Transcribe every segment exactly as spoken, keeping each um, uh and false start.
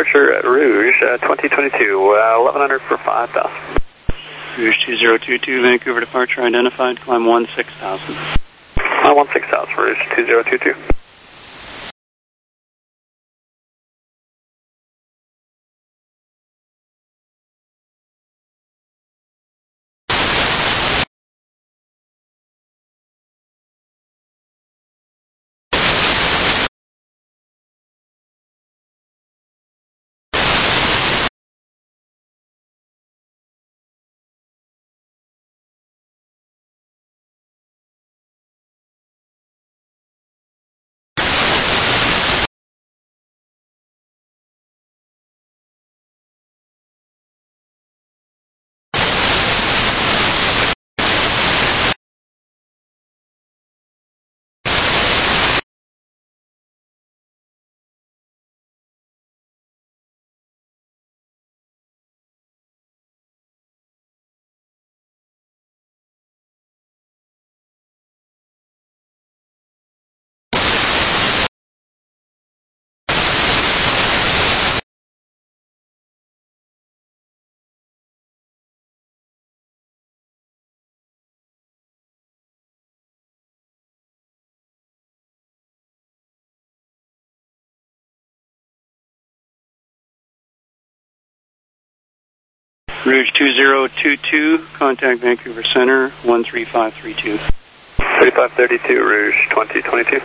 Departure at Rouge, uh, twenty twenty-two, uh, eleven hundred for five thousand. Rouge two zero two two, Vancouver departure identified, climb one six thousand. Climb one six thousand, Rouge two zero two two. Rouge two zero two two, contact Vancouver Center, one three five three two. three five three two, Rouge twenty twenty-two.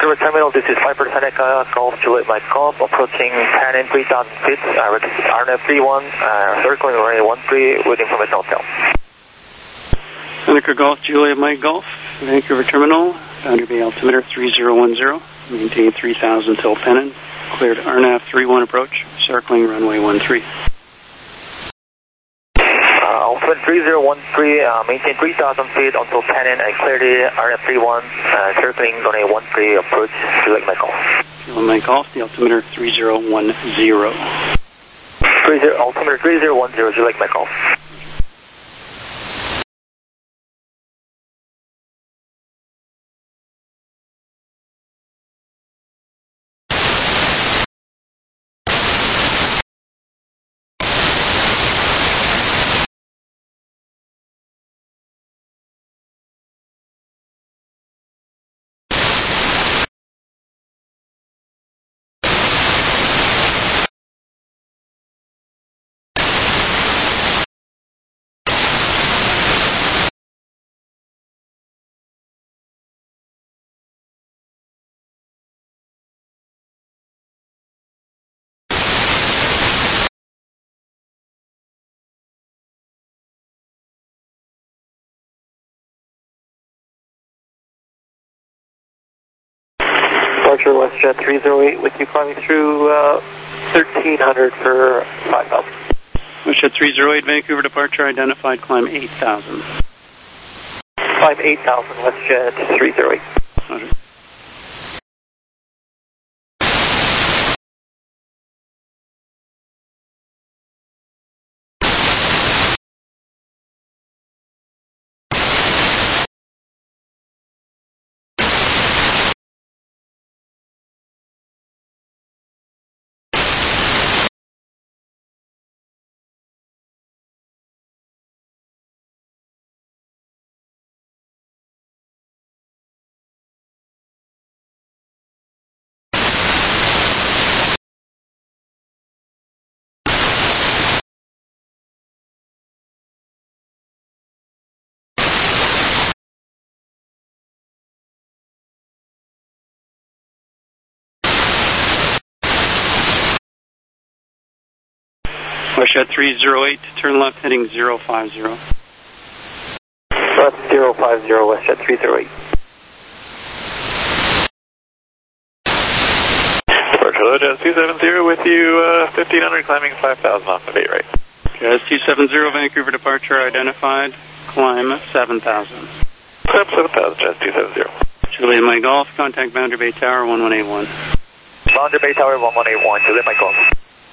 Vancouver Terminal, this is five percent Echo Golf Juliet Mike Golf, approaching ten and three thousand feet, uh, R N F three one, uh, circling runway one three with information hotel. Seneca Golf, Juliet Mike Golf, Vancouver Terminal, boundary bay altimeter three zero one zero, maintain three thousand till Pennon, cleared R N F three one approach, circling runway one three. Altimeter three zero one three, uh, maintain three thousand feet until Pennon and clear the R N F three one, uh, circling runway one three approach to Lake Mike Golf. Juliet Mike Golf, the altimeter three zero one zero. three zero, altimeter three zero one zero, Lake Mike Golf. Departure WestJet three zero eight with you climbing through uh, thirteen hundred for five thousand. WestJet three zero eight, Vancouver departure identified, climb eight thousand. Climb eight thousand, WestJet three zero eight. Roger. WestJet three zero eight, turn left heading zero five zero. Left zero five zero, WestJet three zero eight. Departure Jazz two seven zero with you, uh, fifteen hundred climbing five thousand off of eight right. Jazz two seven zero, Vancouver departure identified, climb seven thousand. Climb seven thousand, Jazz two seven zero. Juliet Mike Golf, contact Boundary Bay Tower one one eight one. Boundary Bay Tower one one eight one, Juliet Mike Golf.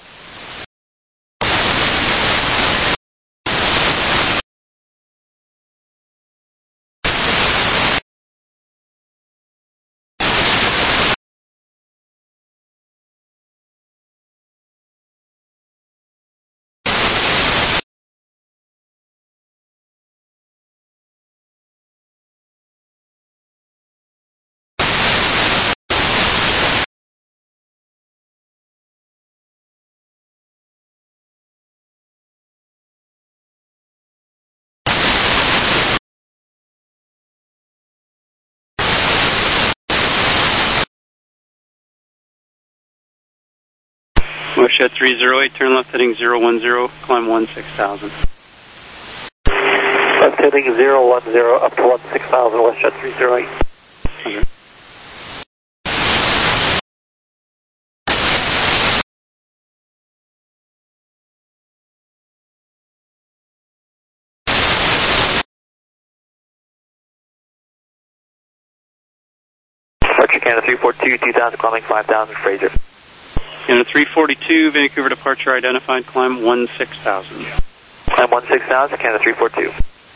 WestJet three zero eight, turn left heading zero one zero, climb one six thousand. Left heading zero one zero up to one six thousand, WestJet three zero eight. Okay. Departure Canada three four two, two thousand climbing five thousand, Fraser. Canada three forty-two, Vancouver departure identified, climb one six thousand. Climb one six thousand, Canada three four two.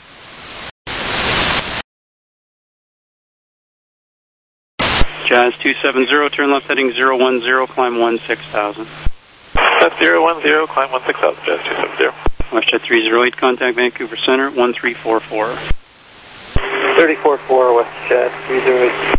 Jazz two seven zero, turn left heading zero one zero, climb one six thousand. Left zero one zero, climb one six thousand, Jazz two seven zero. WestJet three zero eight, contact Vancouver Center one three four four. three four four, WestJet three zero eight.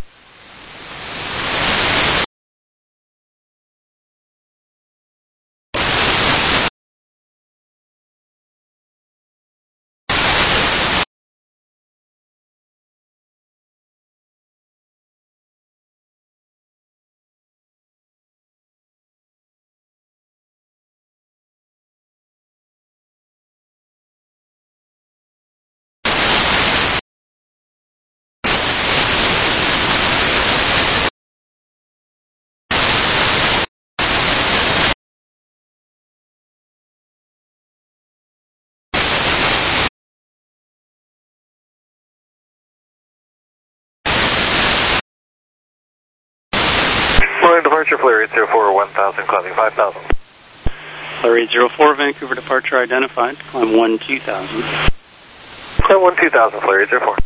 Morning departure, Flare eight zero four, one thousand, climbing five thousand. Flare eight zero four, Vancouver departure identified, climb one two thousand. Climb one two thousand, Flare eight zero four.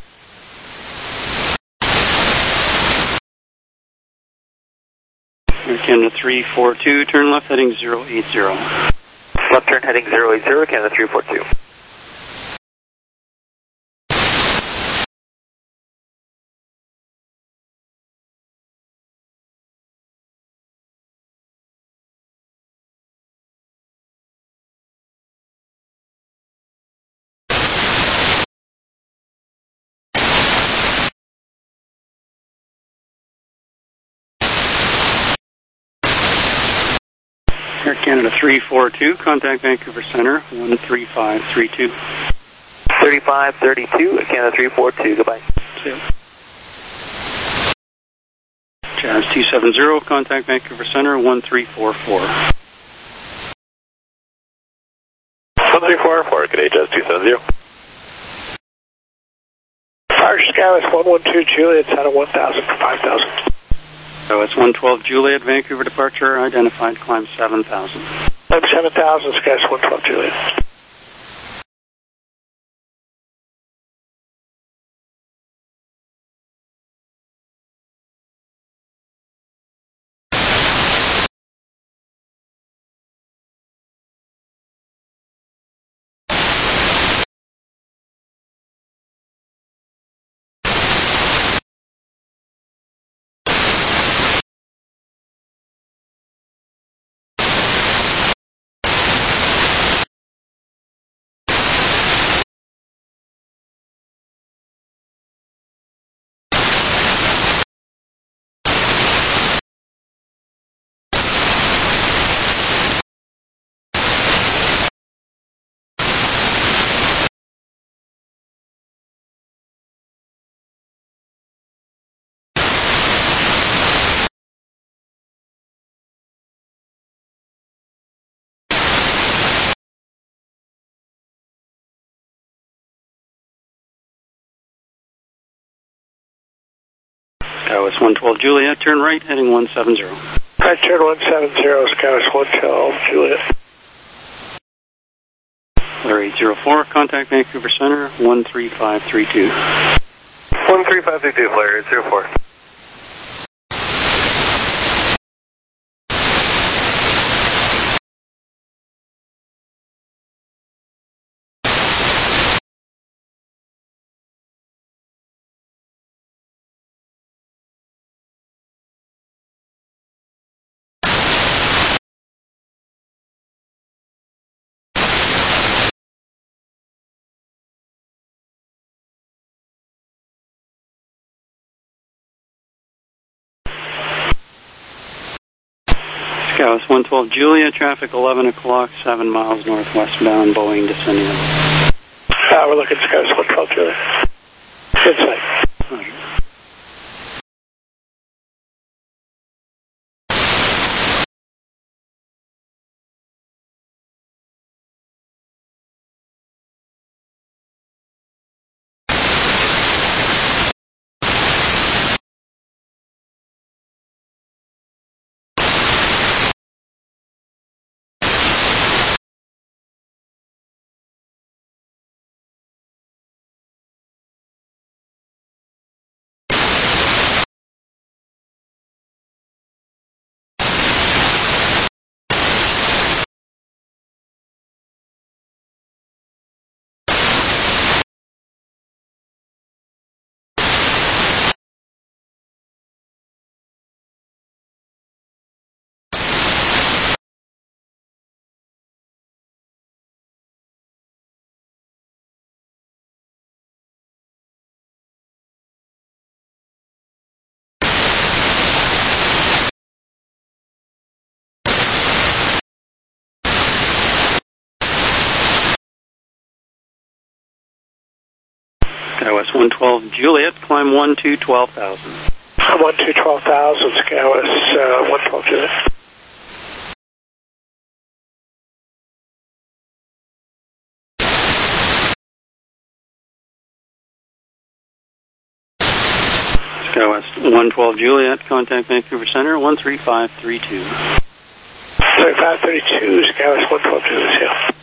Air Canada three four two, turn left heading zero eight zero. Left turn heading zero eight zero, Canada three four two. Air Canada three four two, contact Vancouver Center, one three five three two. thirty-five thirty-two, Canada three four two, goodbye. Two. Jazz two seven zero, contact Vancouver Center, one three four four. one three four four, good day, Jazz two seven zero. Arch Skywest one one two Juliet, out of one thousand for five thousand. So it's one twelve Juliet, Vancouver departure identified, climb seven thousand. Climb seven thousand, Skywest one twelve Juliet. Skywest one twelve Juliet, turn right heading one seven zero. Right turn one seven zero, Skywest one twelve Juliet. Flare eight zero four, contact Vancouver Center, one three five three two. one three five three two, Flare eight zero four. Skywest one twelve Juliet, traffic eleven o'clock, seven miles northwestbound, Boeing descending. Uh, we're looking at Skywest one twelve Juliet. Good sight. Roger. Skywest one twelve Juliet, climb one two twelve thousand. one two twelve thousand, Skywest uh, one twelve Juliet. SkyWest one twelve Juliet, contact Vancouver Center, one three five three two. thirty-five thirty-two, SkyWest one twelve Juliet, yeah.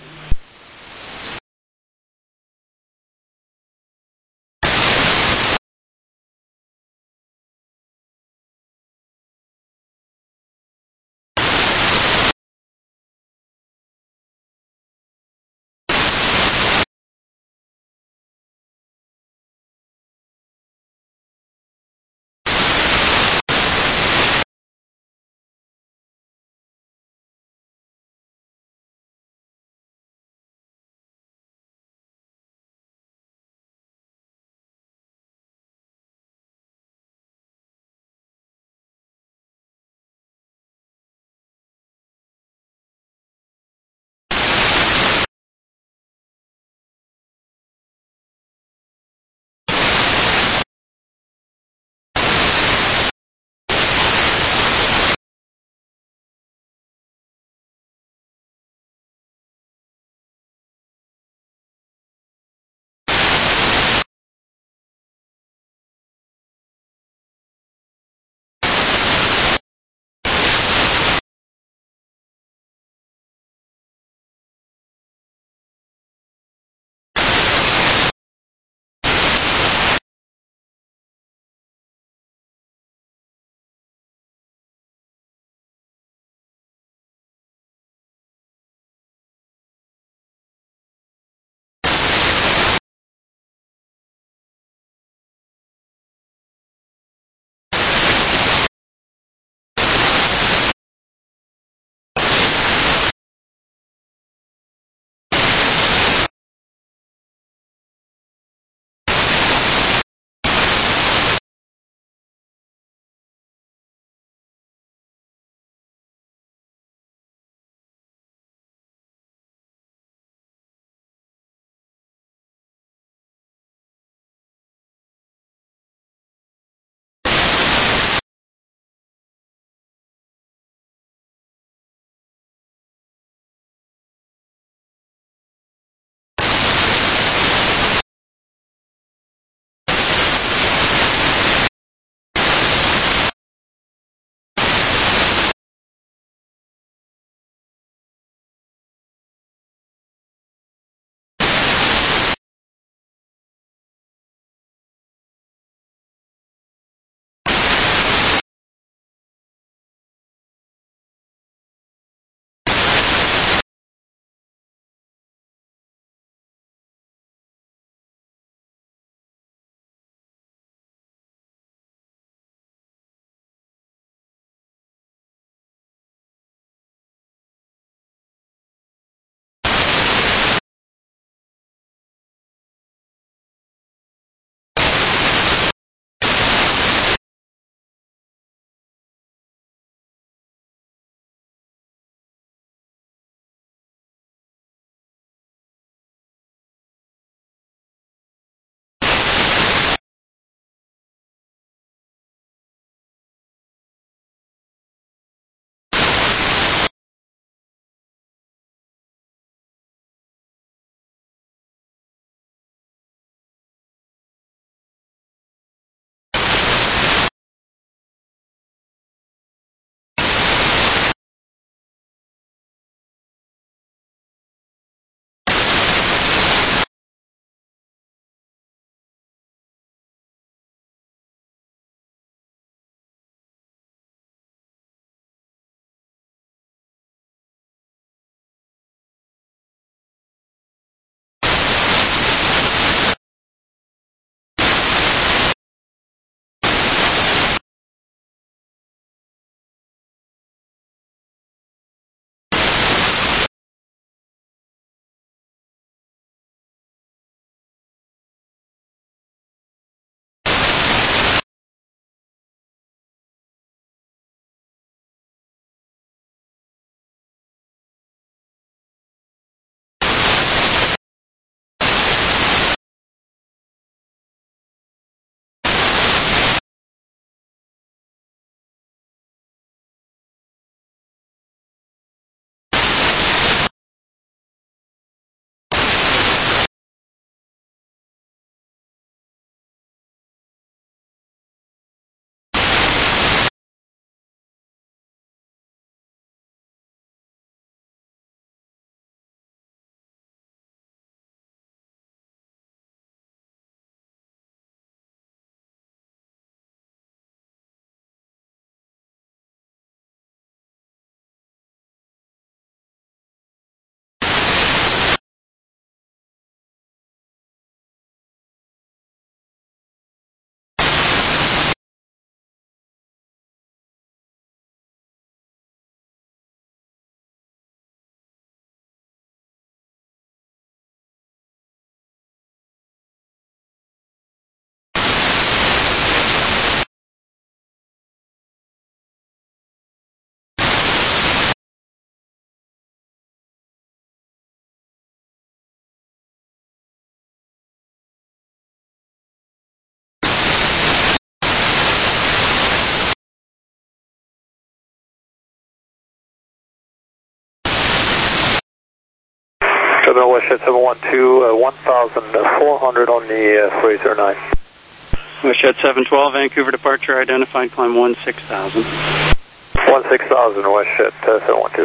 Terminal WestJet seven one two, uh, one thousand four hundred on the uh, four eight zero nine. WestJet seven twelve, Vancouver departure identified, climb one six thousand. one six thousand, WestJet uh, seven one two.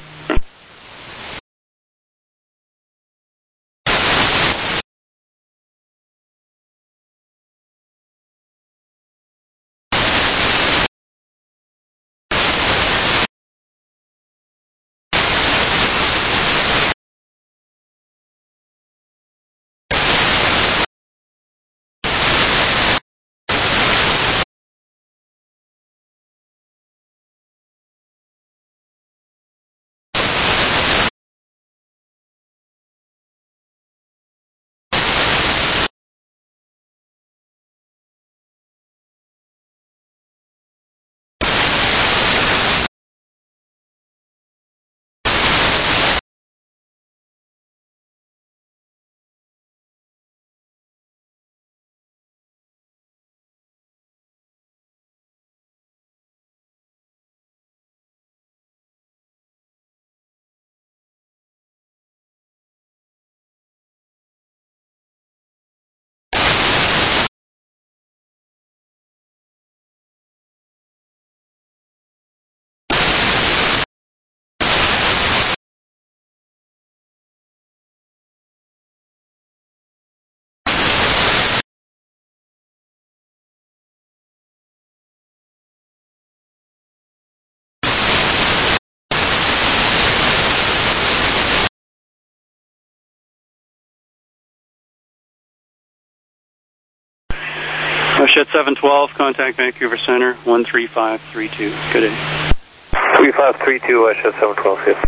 WestJet seven twelve, contact Vancouver Center, one three five three two. Good day. three five three two, WestJet seven twelve, yes.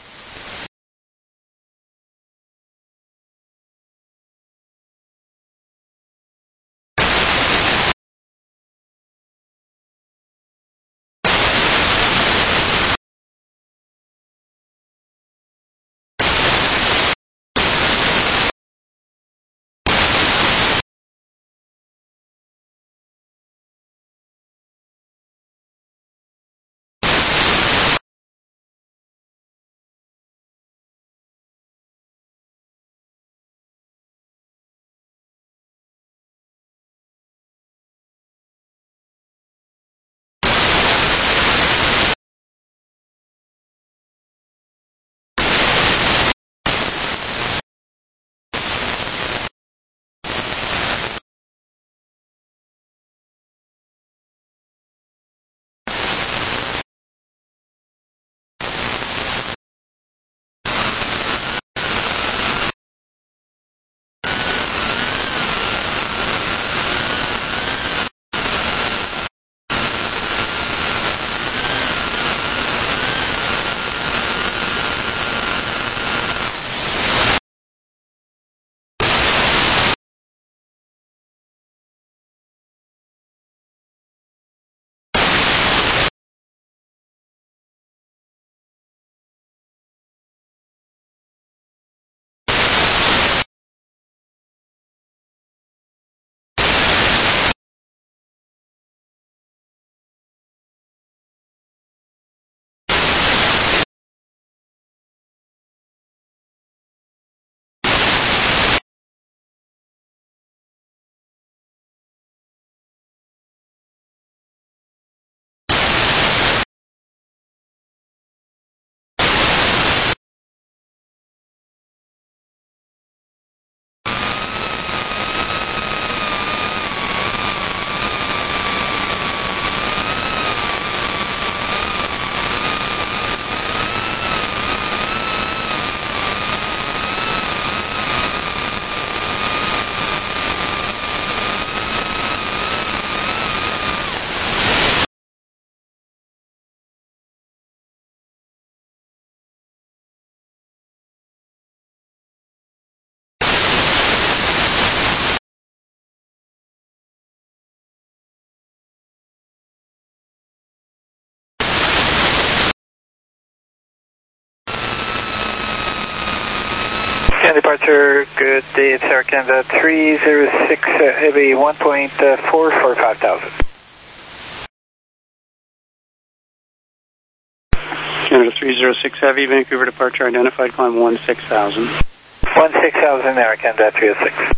Departure, good day, it's Air Canada three zero six uh, Heavy one point four four five thousand. Canada three zero six Heavy, Vancouver departure identified, climb one six thousand. one six Alpha American, uh, three oh six.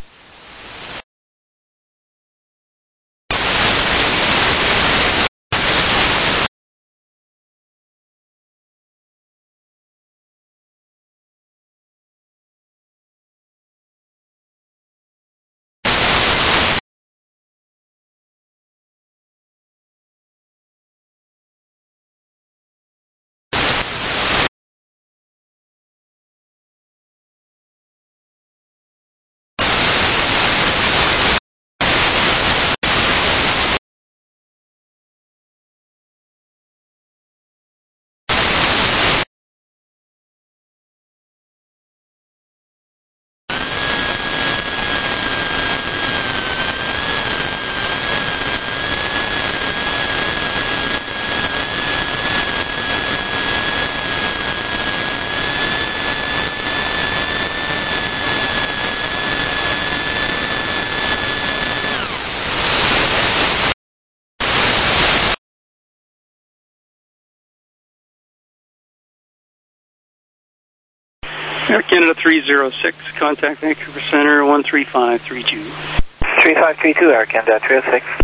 Air Canada three oh six, contact Vancouver Center one three five three two. three five three two, Air Canada three oh six.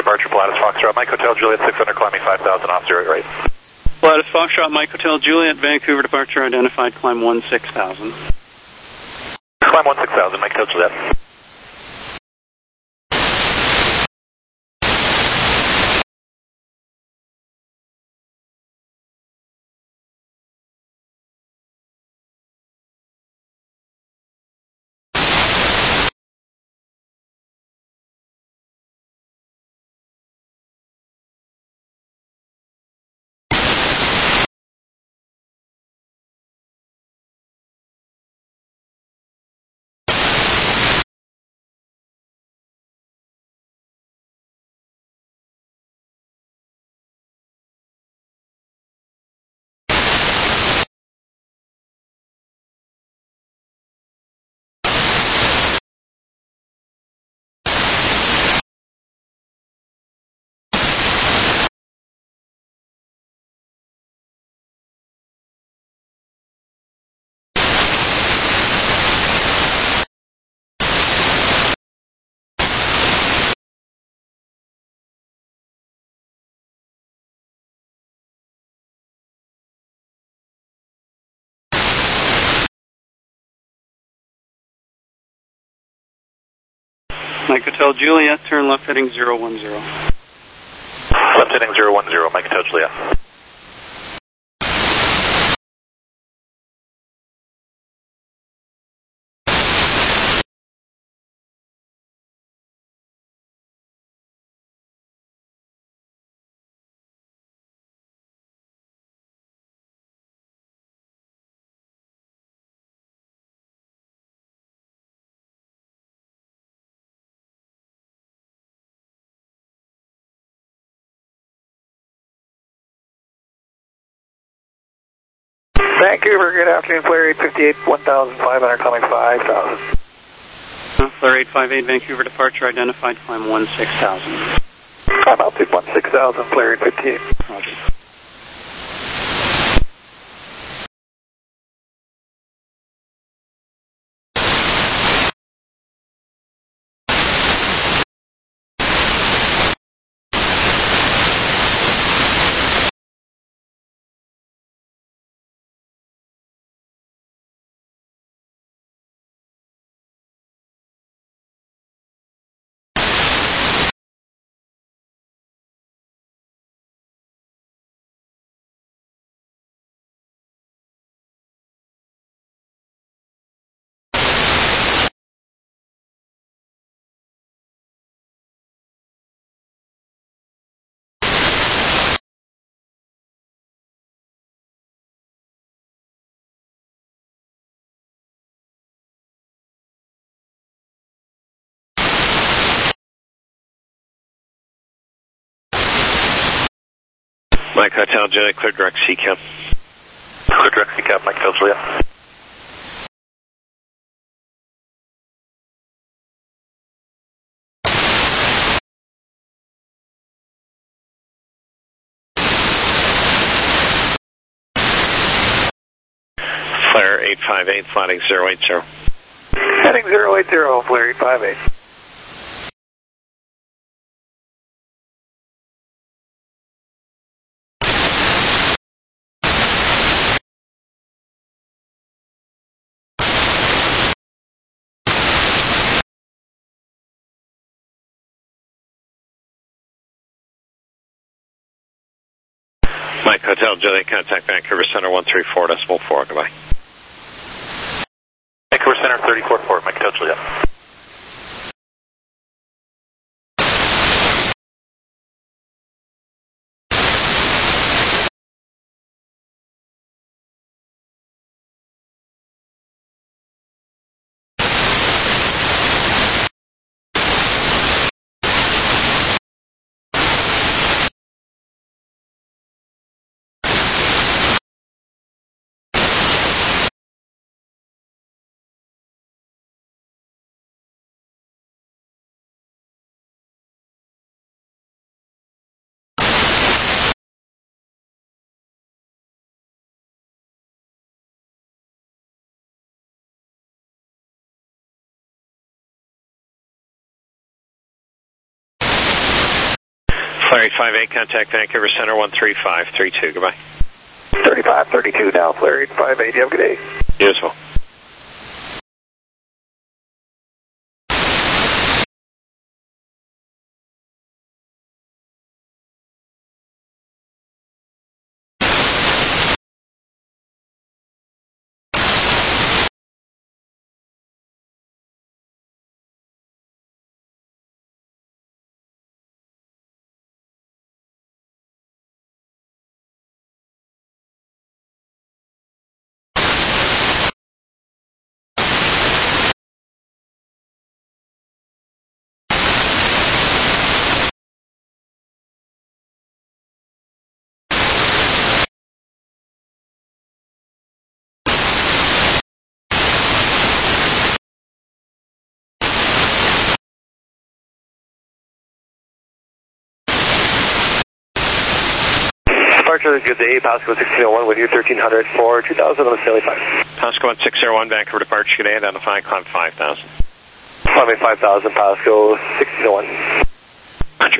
departure, Pilatus Foxtrot, Mike Hotel Juliet six hundred, climbing five thousand off zero right. Pilatus Foxtrot, Mike Hotel Juliet, Vancouver departure identified, climb one six thousand. Climb one six thousand, Mike Hotel Juliet. Mike Hotel Juliet, turn left heading zero one zero. Left heading zero one zero, Mike Hotel Juliet. Vancouver, good afternoon, Flare eight fifty-eight, one thousand five hundred, climbing five thousand. Flare eight five eight, Vancouver departure identified, climb one six thousand. Climb altitude one six thousand, Flare eight fifty-eight. Roger. Mike Hotel Juliet, clear direct C CAP. Clear direct C CAP, Mike Hotel Juliet. Flare eight five eight, flying zero eight zero. Heading zero eight zero, Flare eight five eight. Mike Hotel Juliet, contact Vancouver Center one three four decimal four, goodbye. Vancouver Center thirty-four four, Mike Hotel Juliet. Flare eight five eight, contact Vancouver Center one three five three two. Goodbye. thirty-five thirty-two now, Flare eight five eight. You have a good day. You as well. Departure, good day, Pasco sixteen oh one with you, thirteen hundred for two thousand on the Stanley five. Pasco one six zero one, Vancouver departure, good day, identify, climb five thousand. Climbing five thousand, Pasco sixteen oh one. Roger.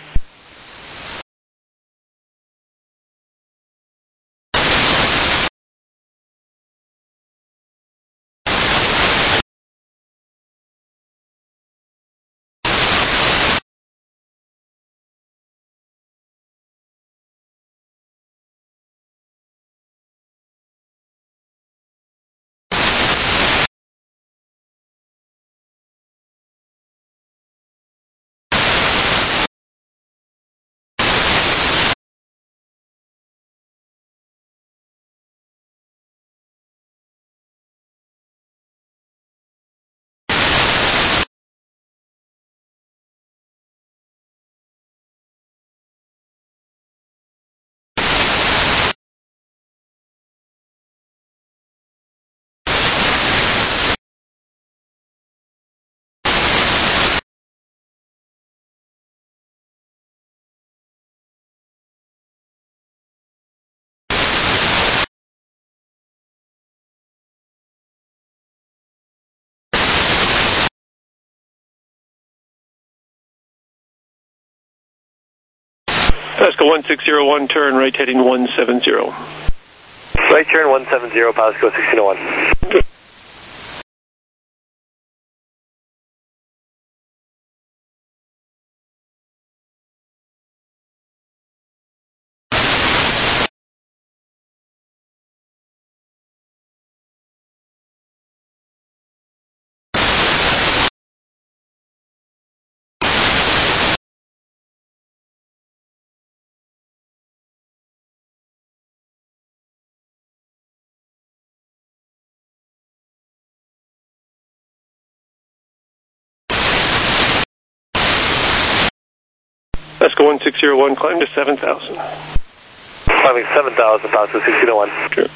Pasco one six zero one, turn right heading one seven zero. Right turn one seven zero, Pasco sixteen oh one. Pasco one six zero one, climb to seven thousand. Climbing seven thousand, Pasco sixteen oh one. Sure.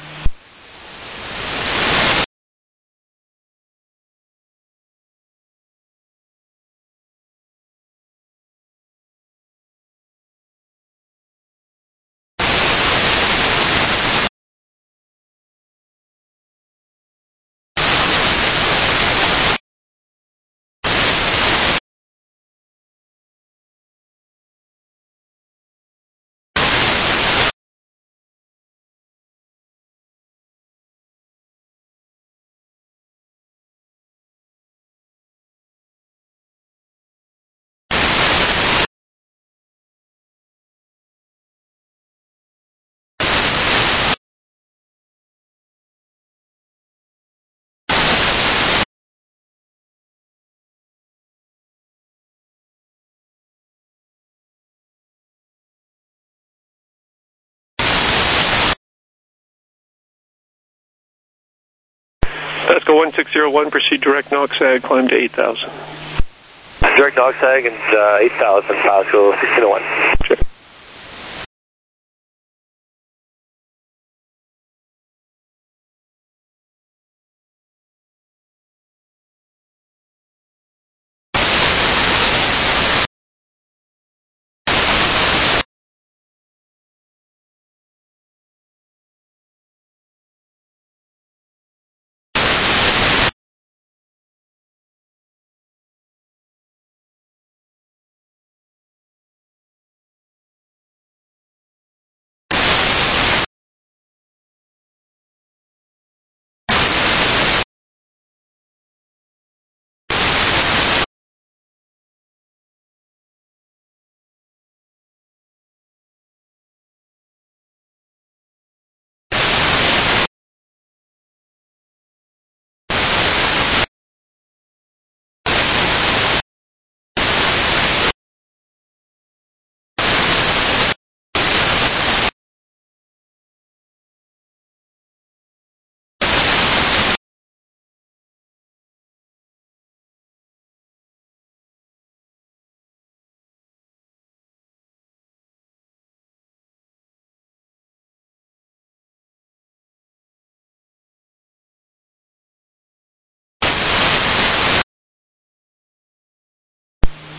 Pasco one six zero one, proceed direct Noxag, climb to eight thousand. Direct Noxag and uh, eight thousand, Pasco sixteen oh one. Sure.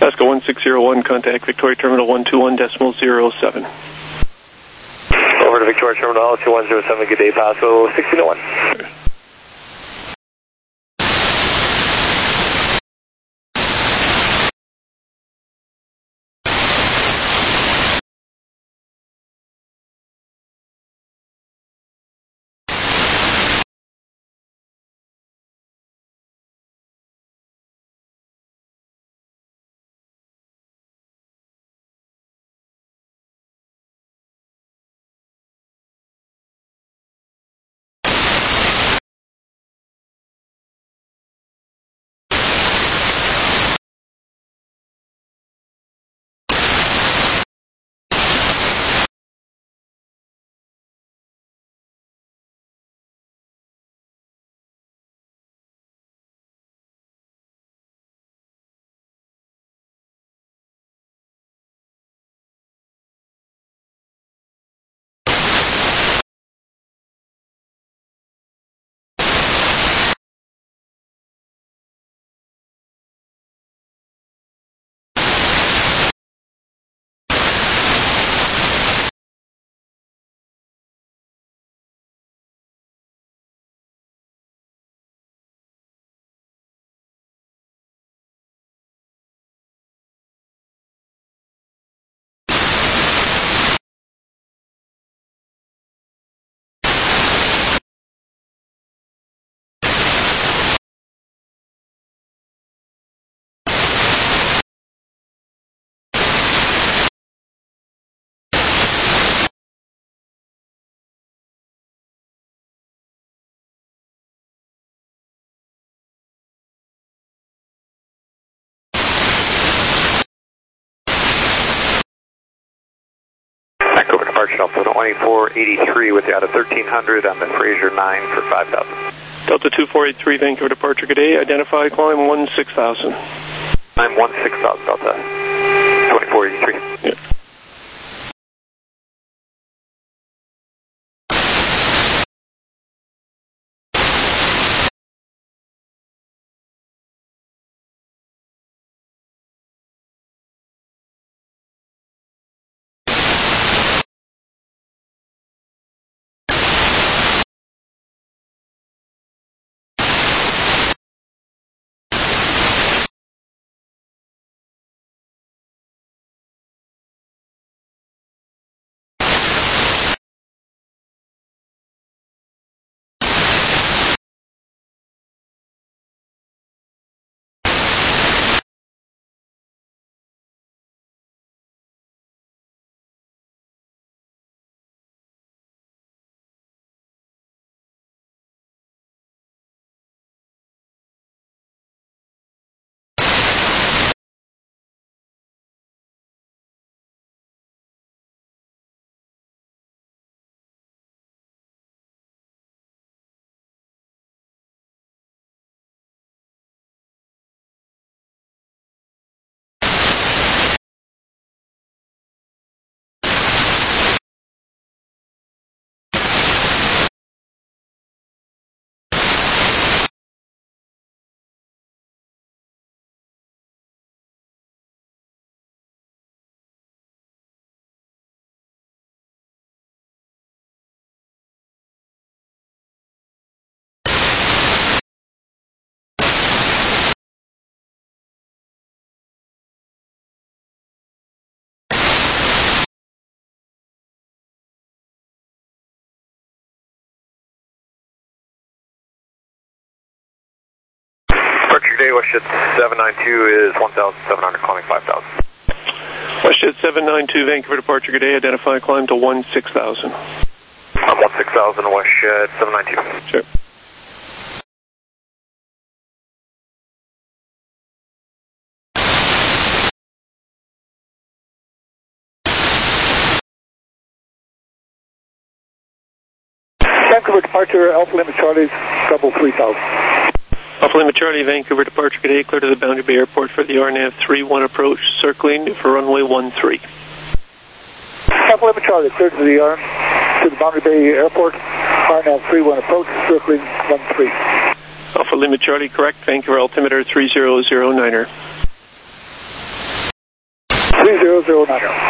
Alaska one six zero one, contact Victoria Terminal one two one decimal zero seven. Over to Victoria Terminal two one zero seven, good day, Paso sixteen oh one. Vancouver departure Delta twenty-four eighty-three with you out of thirteen hundred on the Fraser nine for five thousand. Delta two four eight three, Vancouver departure, good day. Identify climb one six thousand. I'm one six thousand, Delta twenty-four eighty-three. Yeah. Today, WestJet seven nine two is one thousand seven hundred, climbing five thousand. WestJet seven nine two, Vancouver departure, good day. Identify climb to one six thousand. I'm one six thousand, WestJet seven nine two. Sure. Vancouver departure, Alpha Lima Charlie, double three thousand. Alpha Lima Charlie, Vancouver departure, good day. Clear to the Boundary Bay Airport for the R N A V three one approach, circling for runway one three. Alpha Lima Charlie, clear to the, R to the Boundary Bay Airport, R N A V three one approach, circling one three. Alpha Lima Charlie, correct. Vancouver altimeter three zero zero niner. zero nine zero.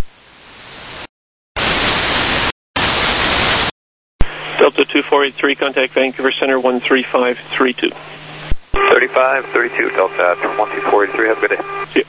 Delta two four eight three, contact Vancouver Center one three five three two. thirty-five thirty-two, Delta from one two four eight three, have a good day. See you.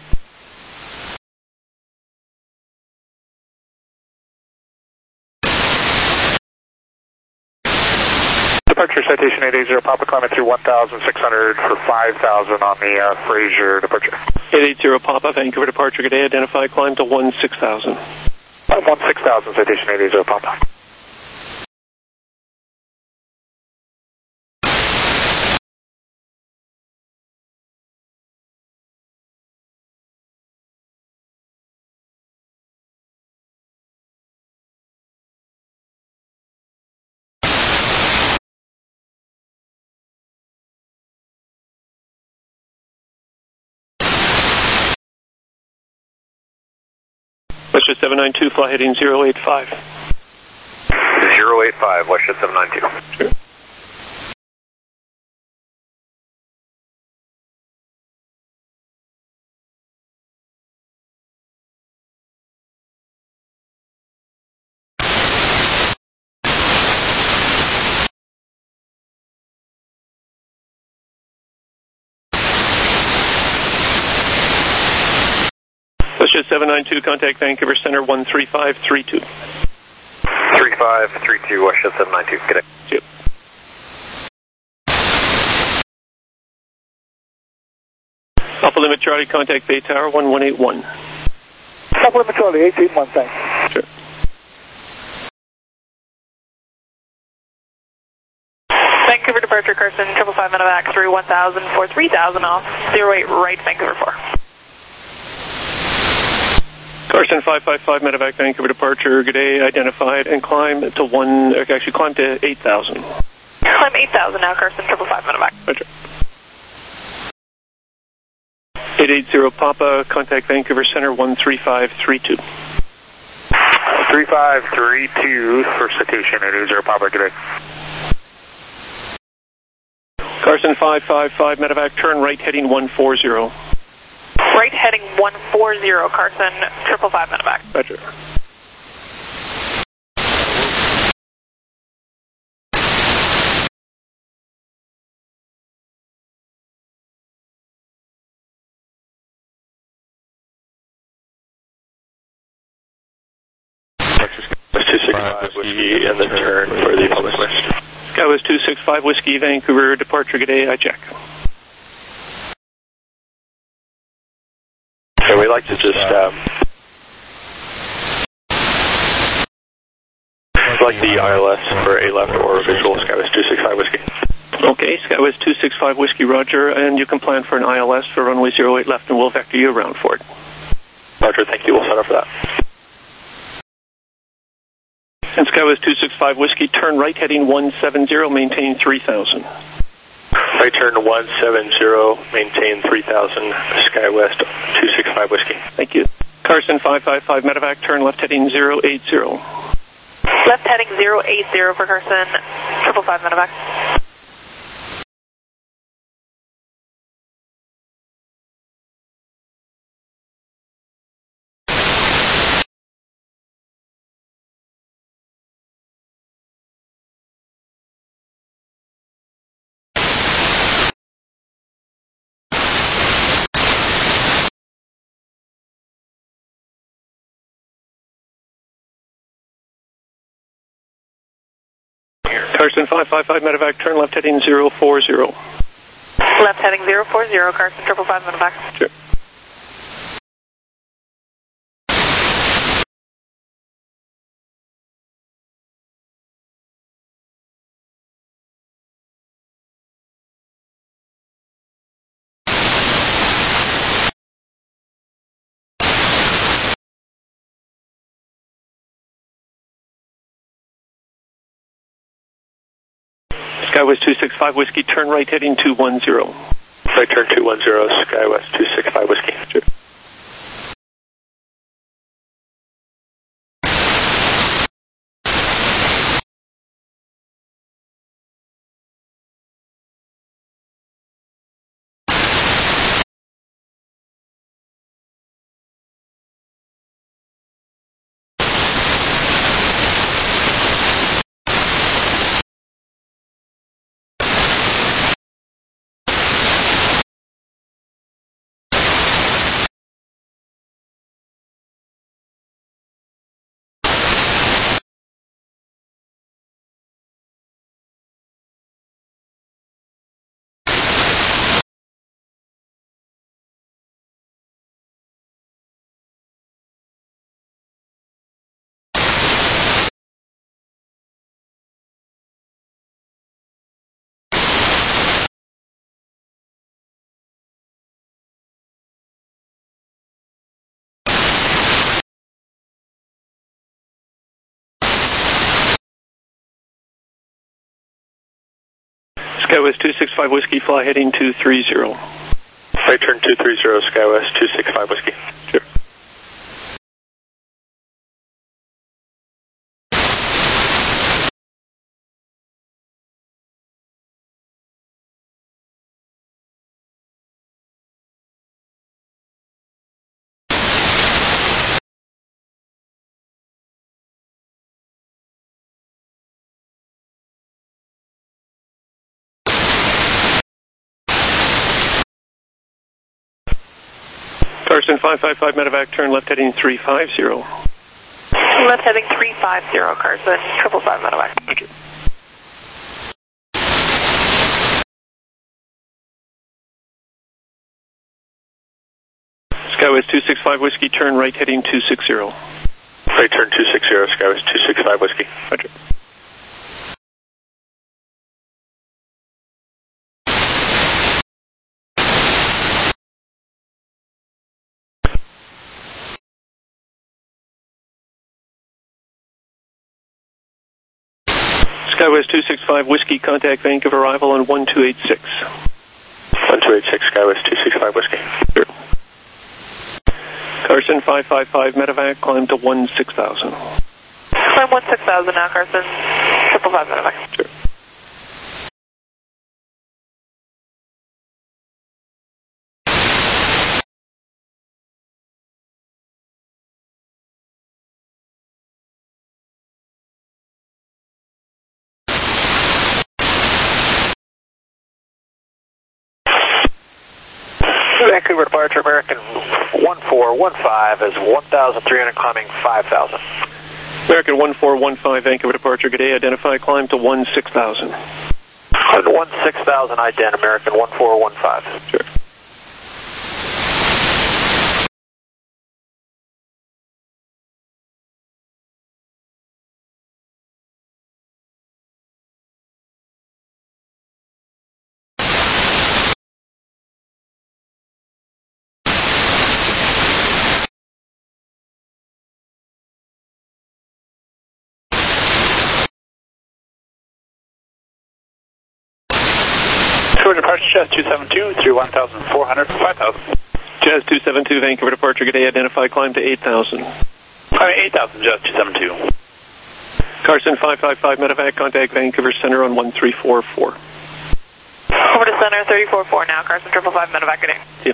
Departure citation eight eight zero, Papa climbing through one thousand six hundred for five thousand on the uh, Fraser departure. eight eight zero Papa, Vancouver departure, good day, identify, climb to one six thousand. Uh, one six thousand, citation eight eight zero, Papa. Westjet seven nine two, fly heading zero eight five. zero eight five, Westjet seven nine two. Sure. Westjet seven nine two, contact Vancouver Center one three five three two. three five three two, Westjet seven nine two, good day. See you. Alpha Limit Charlie, contact Bay Tower one one eight one. Alpha Limit Charlie, eight eight one, thanks. Sure. Vancouver departure, Carson, triple five medevac through one thousand for three thousand off, zero eight right, Vancouver four. Carson five five five, medevac Vancouver departure, good day, identified, and climb to one, actually climb to eight thousand. Climb eight thousand now, Carson, triple five medevac. Roger. eight eight zero Papa, contact Vancouver Center one three five three two. three five three two for citation eight eight zero, Papa, good day. Carson five five five, medevac, turn right heading one four zero. Right heading one four zero, Carson, triple five medevac. Roger. two six five Whiskey and the turn for the public list. Skywest two six five Whiskey, Vancouver departure, good day, I check. So we'd like to just, um, select the I L S for a left or visual Skywest two six five Whiskey. Okay, Skywest two six five Whiskey, Roger, and you can plan for an I L S for runway zero eight left, and we'll vector you around for it. Roger, thank you, we'll set up for that. And Skywest two six five Whiskey, turn right heading one seven zero, maintain three thousand. Right turn one seven zero, maintain three thousand, Skywest two six five Whiskey. Thank you. Carson five five five, medevac, turn left heading zero eight zero. Left heading zero eight zero for Carson, triple five medevac. Carson five five five, medevac, turn left heading zero four zero. Left heading zero four zero, Carson, triple five medevac. Sure. Skywest two six five Whiskey, turn right heading two one zero. Right turn two one zero, Skywest two six five Whiskey. Sure. Skywest two six five Whiskey, fly heading two three zero. Right turn two three zero, Skywest two six five Whiskey. Sure. Carson five five five medevac, turn left heading three five zero. Left heading three five zero, Carson, triple five medevac. Thank you. Skywest two six five Whiskey, turn right heading two six zero. Right turn two six zero, Skywest two six five Whiskey. Roger. Skywest two six five Whiskey, contact Vancouver arrival on one two eight six. one two eight six, Skywest two six five Whiskey. Sure. Carson five five five medevac, climb to one six thousand. Climb one six thousand now, Carson, triple five medevac. Sure. Vancouver departure, American one four one five is one thousand three hundred, climbing five thousand. American one four one five, Vancouver departure, good day, identify, climb to one six thousand. one six thousand, ident, American one four one five. Sure. Departure, Jazz two seven two, through one thousand four hundred, five thousand. Jazz two seven two, Vancouver departure, good day, identify, climb to eight thousand. Climbing eight thousand, Jazz two seven two. Carson five five five medevac, contact Vancouver Center on one three four four. Over to center, three four four now, Carson, triple five medevac, good day. Yep.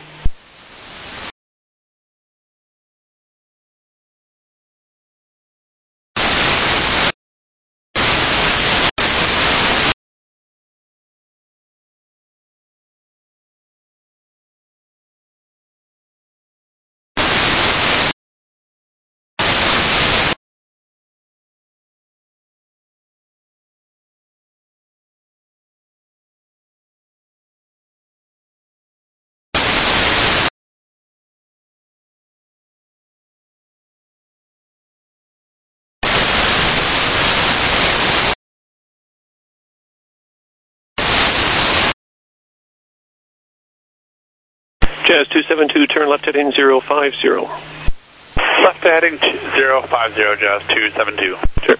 Jazz two seven two, turn left heading zero five zero. Left heading zero five zero, Jazz two seven two. Sure.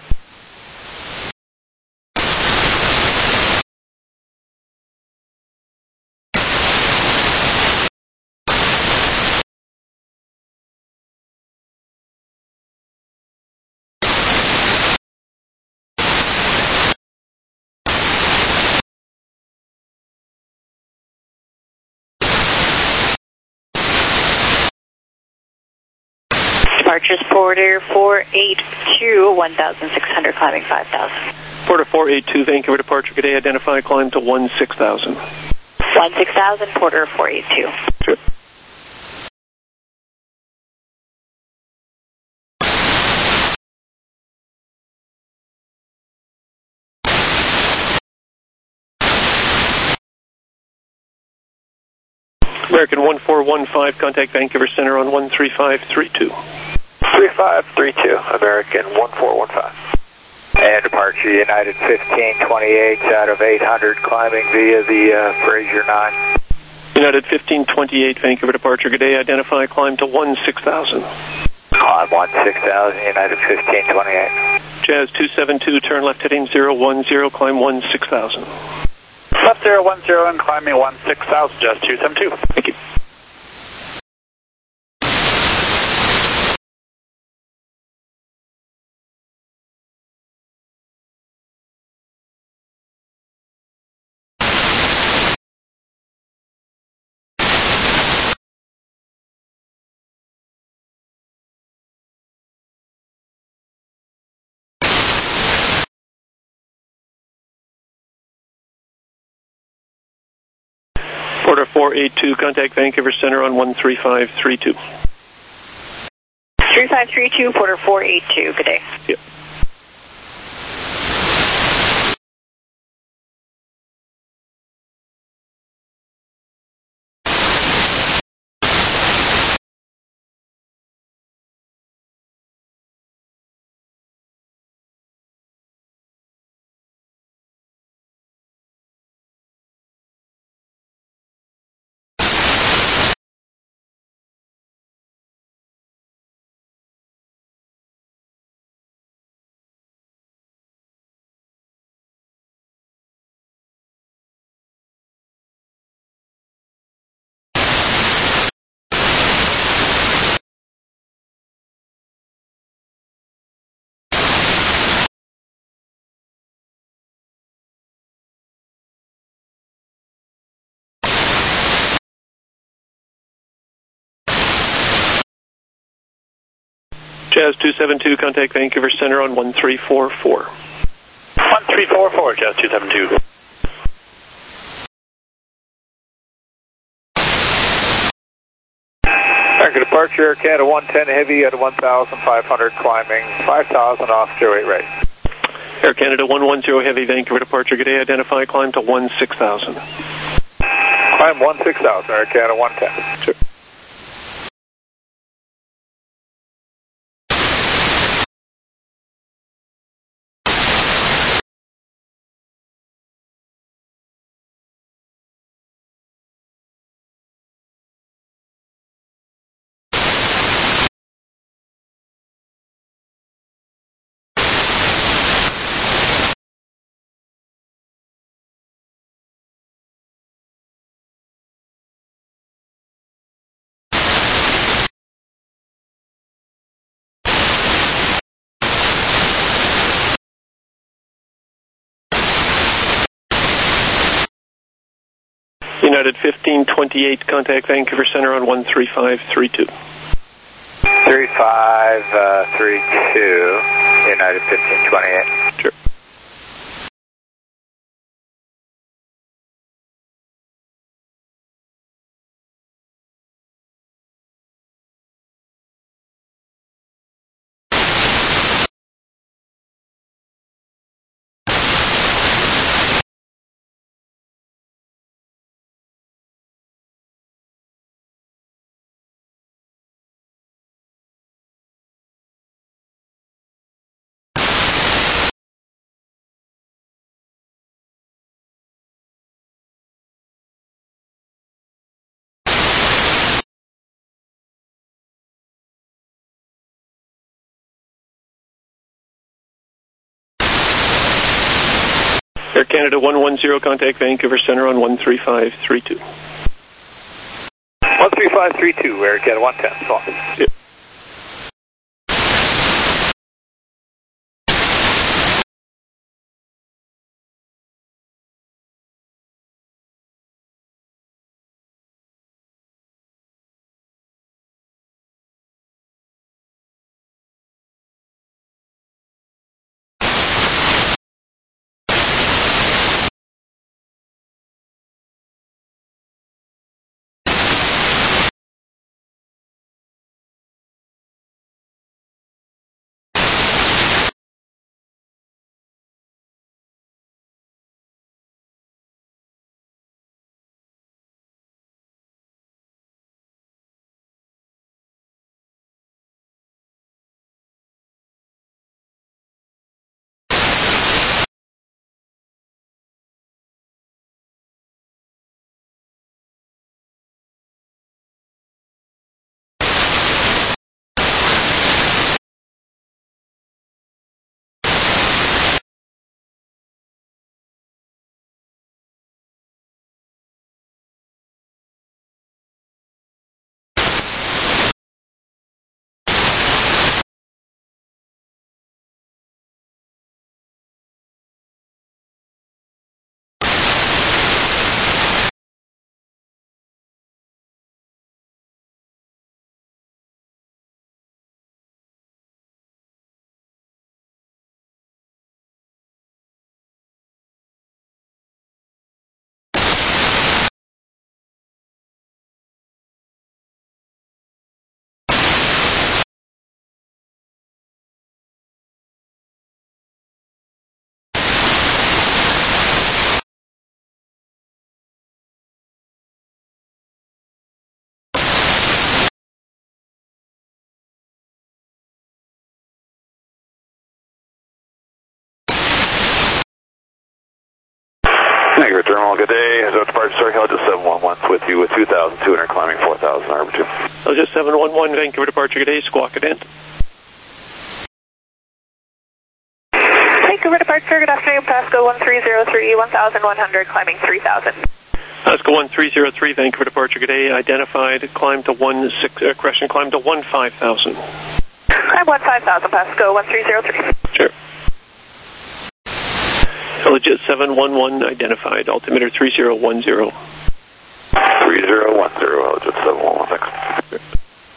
Departures Porter four eight two, one thousand six hundred, climbing five thousand. Porter four eight two, Vancouver departure, good day, identify, climb to one six thousand. one six thousand, Porter four eight two. Sure. American one four one five, contact Vancouver Center on one three five three two. three five three two, American one four one five. And departure United fifteen twenty-eight out of eight hundred, climbing via the uh, Fraser nine. United fifteen twenty-eight, Vancouver departure, good day, identify, climb to one six thousand. Climb one six thousand, United fifteen twenty-eight. Jazz two seven two, turn left heading zero one zero, climb one six thousand. Left zero one zero and climbing one six thousand, just two seven two. Thank you. Porter four eight two, contact Vancouver Center on one three five three two. three five three two, Porter four eight two, good day. Yep. Jazz two seven two, contact Vancouver Center on one three four four. one three four four, Jazz two seven two. American departure, Air Canada one ten Heavy at one thousand five hundred, climbing five thousand off zero eight right. Air Canada one one zero Heavy, Vancouver departure, good day, identify, climb to one six thousand. Climb one six thousand, Air Canada one ten. Sure. United fifteen twenty-eight, contact Vancouver Center on one three five three two. three five three two, United fifteen twenty-eight. Sure. Air Canada one one zero, contact Vancouver Center on one three five three two. one three five three two, Air Canada one ten, so on. Yep. good day. So departure circle, just seven one one with you with two thousand two hundred climbing four thousand, Harbor two. So just seven one one, Vancouver departure, good day, squawk it in. Vancouver departure, good afternoon, Pasco one three zero three, one thousand one hundred, climbing three thousand. Pasco one three zero three, Vancouver departure, good day, identified, climb to one six, uh, correction, climb to one five thousand. Climb one five thousand, Pasco one three zero three. Sure. Legit seven one one identified, altimeter three zero one zero. three zero one zero, legit seven one one, thanks. Sure.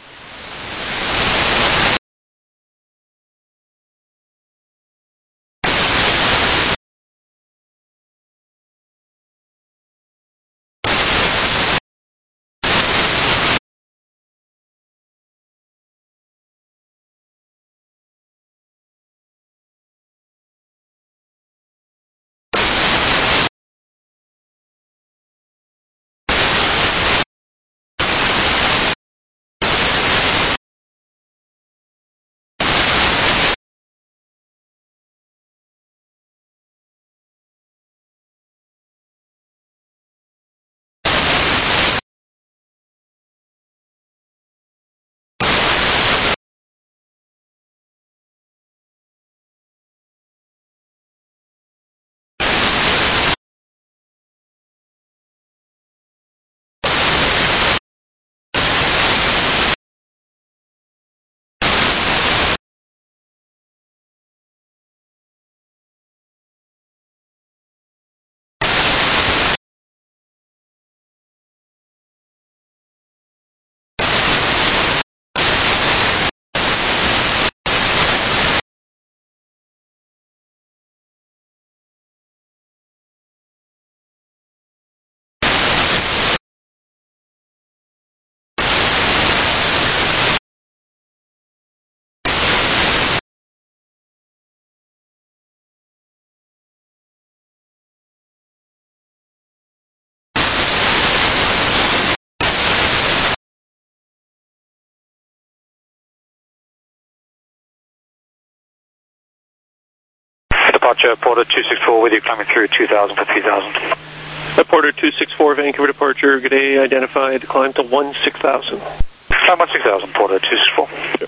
Departure, Porter two six four with you, climbing through two thousand for three thousand. Uh, Porter two six four, Vancouver departure, good day, identified, climb to one six thousand. Climb one six thousand, Porter two six four. Sure.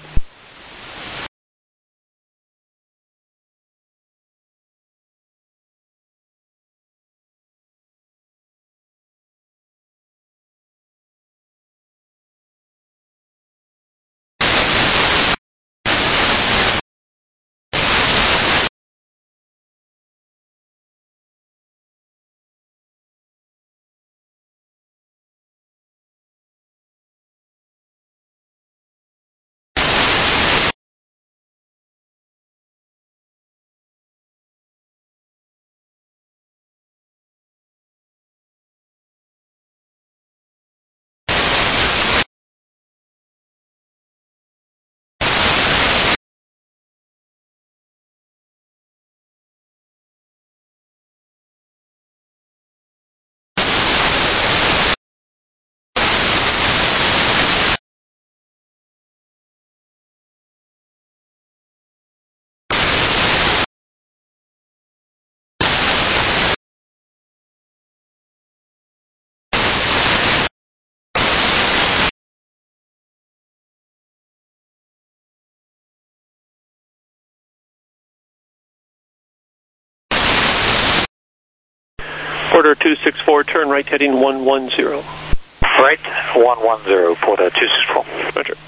Porter two six four, turn right heading one one zero. Right, one one zero, Porter two six four. Roger.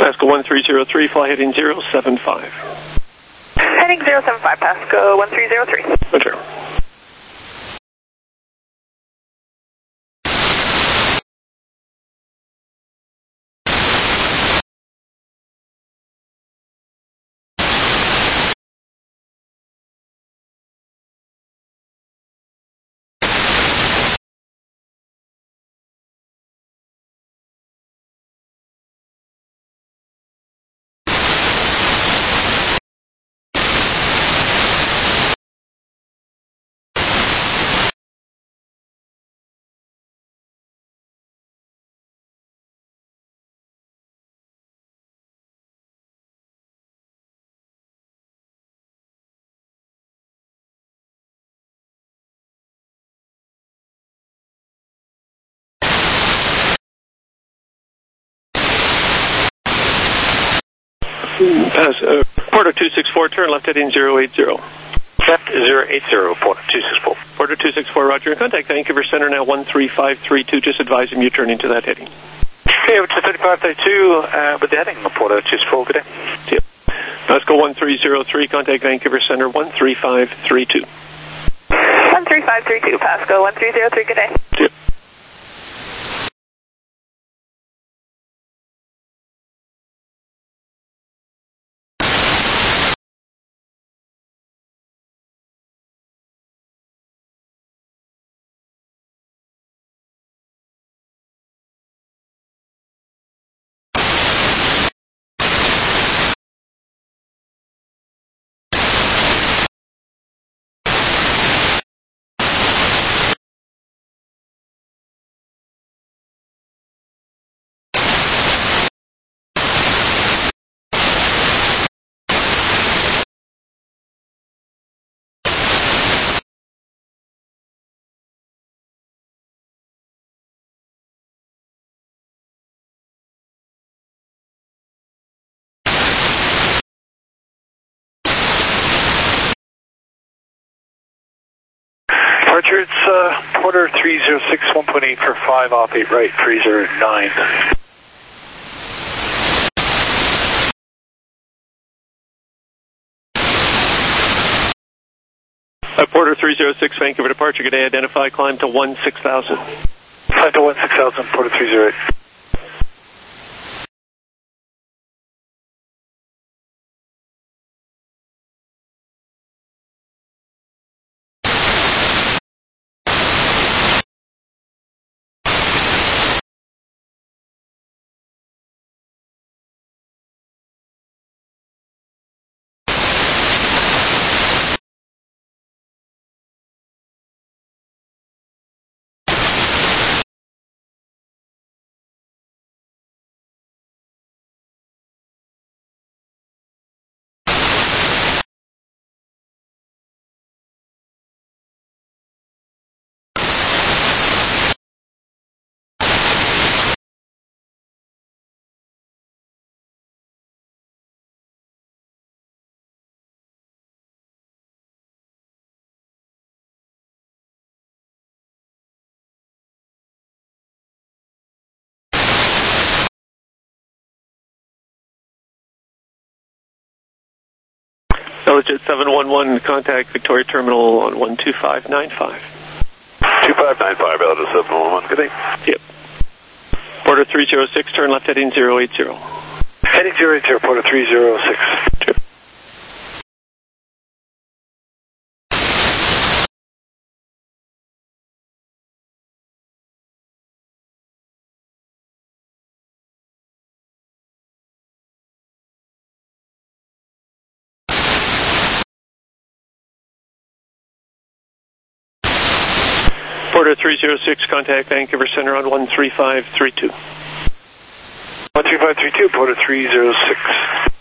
Pasco one three zero three, fly heading zero seven five. Heading zero seven five, Pasco one three zero three. Roger. Pass, uh, Porter two six four, turn left heading zero eight zero. Left zero eight zero, Porter two six four. Porter two six four, roger. Contact Vancouver Center now one three five three two. Just advise him you're turning to that heading. Okay, over to thirty-five thirty-two, uh, with the heading, Porter two six four, good day. See you. Pasco one three zero three, contact Vancouver Center one three five three two. one three five three two, Pasco one three zero three, good day. See you. Departure, it's uh, Porter three zero six, one point eight for five off eight right, three zero nine. Uh, Porter three zero six, Vancouver departure, good day. Identify, climb to one six thousand. Climb to one six thousand, Porter three zero eight. Legit seven one one, contact Victoria Terminal on one two five nine five. two five nine five, Elgin seven one one, good day. Yep. Porter three zero six, turn left heading zero eight zero. Heading zero eight zero, Porter three zero six. Yep. Porter three zero six, contact Vancouver Center on one three five three two. one three five three two, Porter three zero six.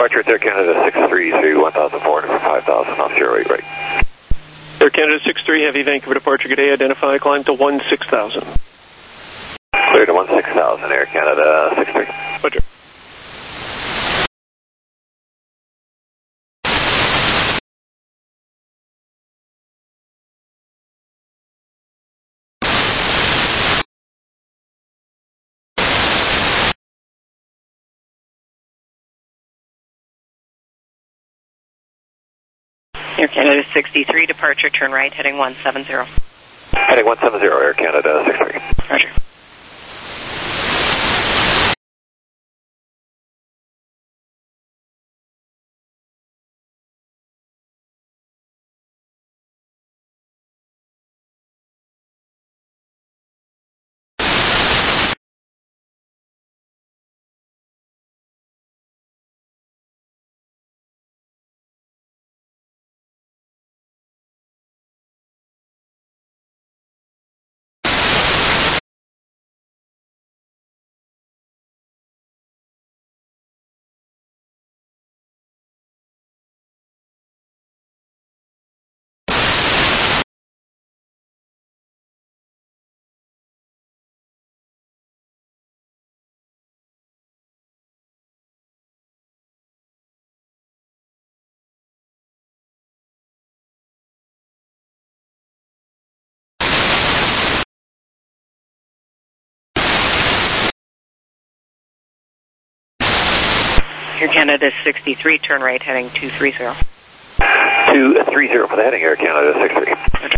Departure Air Canada six three through one thousand four hundred for five thousand off zero eight right. Air Canada six three, heavy Vancouver departure, good day, identify, climb to one six thousand. Clear to one six thousand, Air Canada six three. Roger. Air Canada sixty-three, departure, turn right, heading one seven zero. Heading one seven zero, Air Canada six three. Roger. Air Canada sixty-three, turn right, heading two three zero. two three zero for the heading, Air Canada six three. Roger.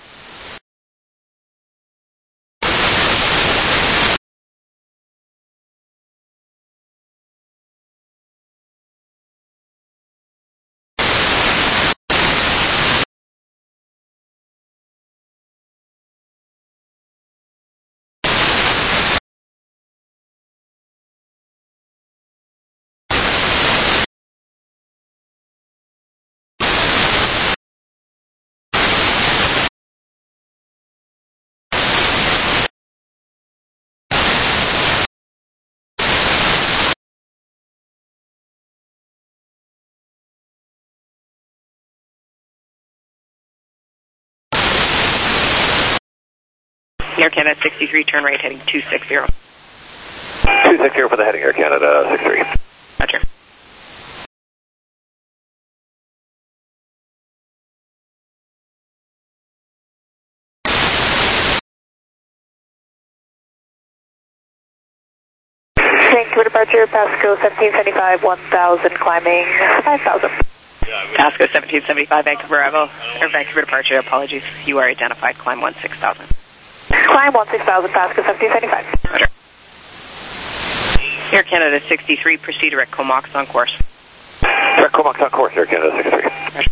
Air Canada sixty-three, turn right, heading two six zero. two six zero for the heading, Air Canada six three. Roger. Vancouver departure, Pasco seventeen seventy-five, one thousand, climbing five thousand. Pasco seventeen seventy-five, Vancouver arrival, or Vancouver departure, apologies. You are identified, climb one six thousand. Climb one six thousand, Pasco seventeen seventy-five. Roger. Air Canada sixty-three, proceed direct Comox on course. Direct Comox on course, Air Canada six three. Roger.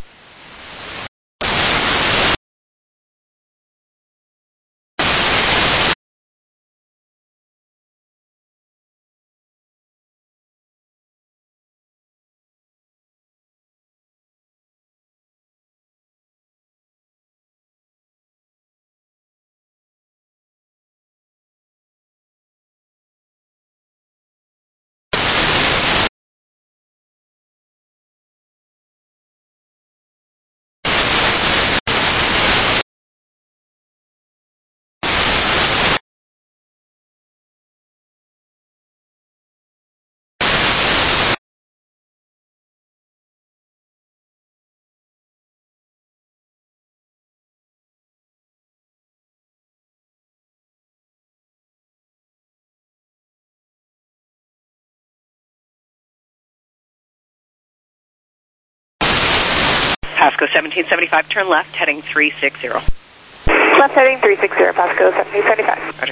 Pasco seventeen seventy-five, turn left, heading three six zero. Left heading three six zero, Pasco seventeen seventy-five. Roger.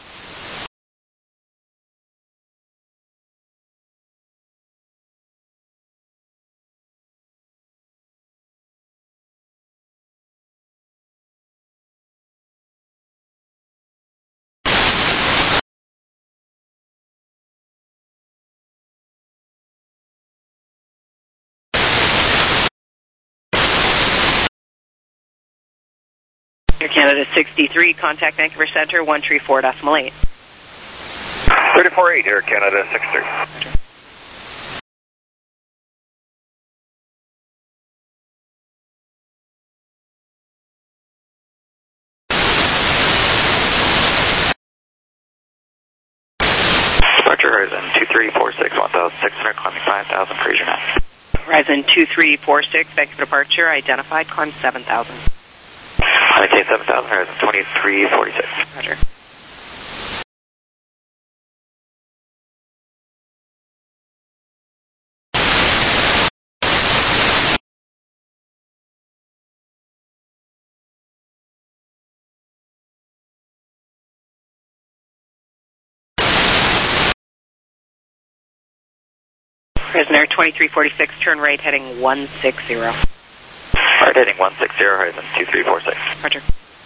Air Canada sixty-three, contact Vancouver Center, one three four decimal eight. thirty-four eight, Air Canada six three. Roger. Departure Horizon two three four six, one thousand six hundred, climbing five thousand, Fraser nine. Horizon two three four six, back to departure, identified, climb seven thousand. Maintain seven thousand, Horizon twenty-three forty-six. Roger. Prisoner twenty-three forty-six, turn right heading one six zero. Right heading one six zero, Horizon two three four six. Roger.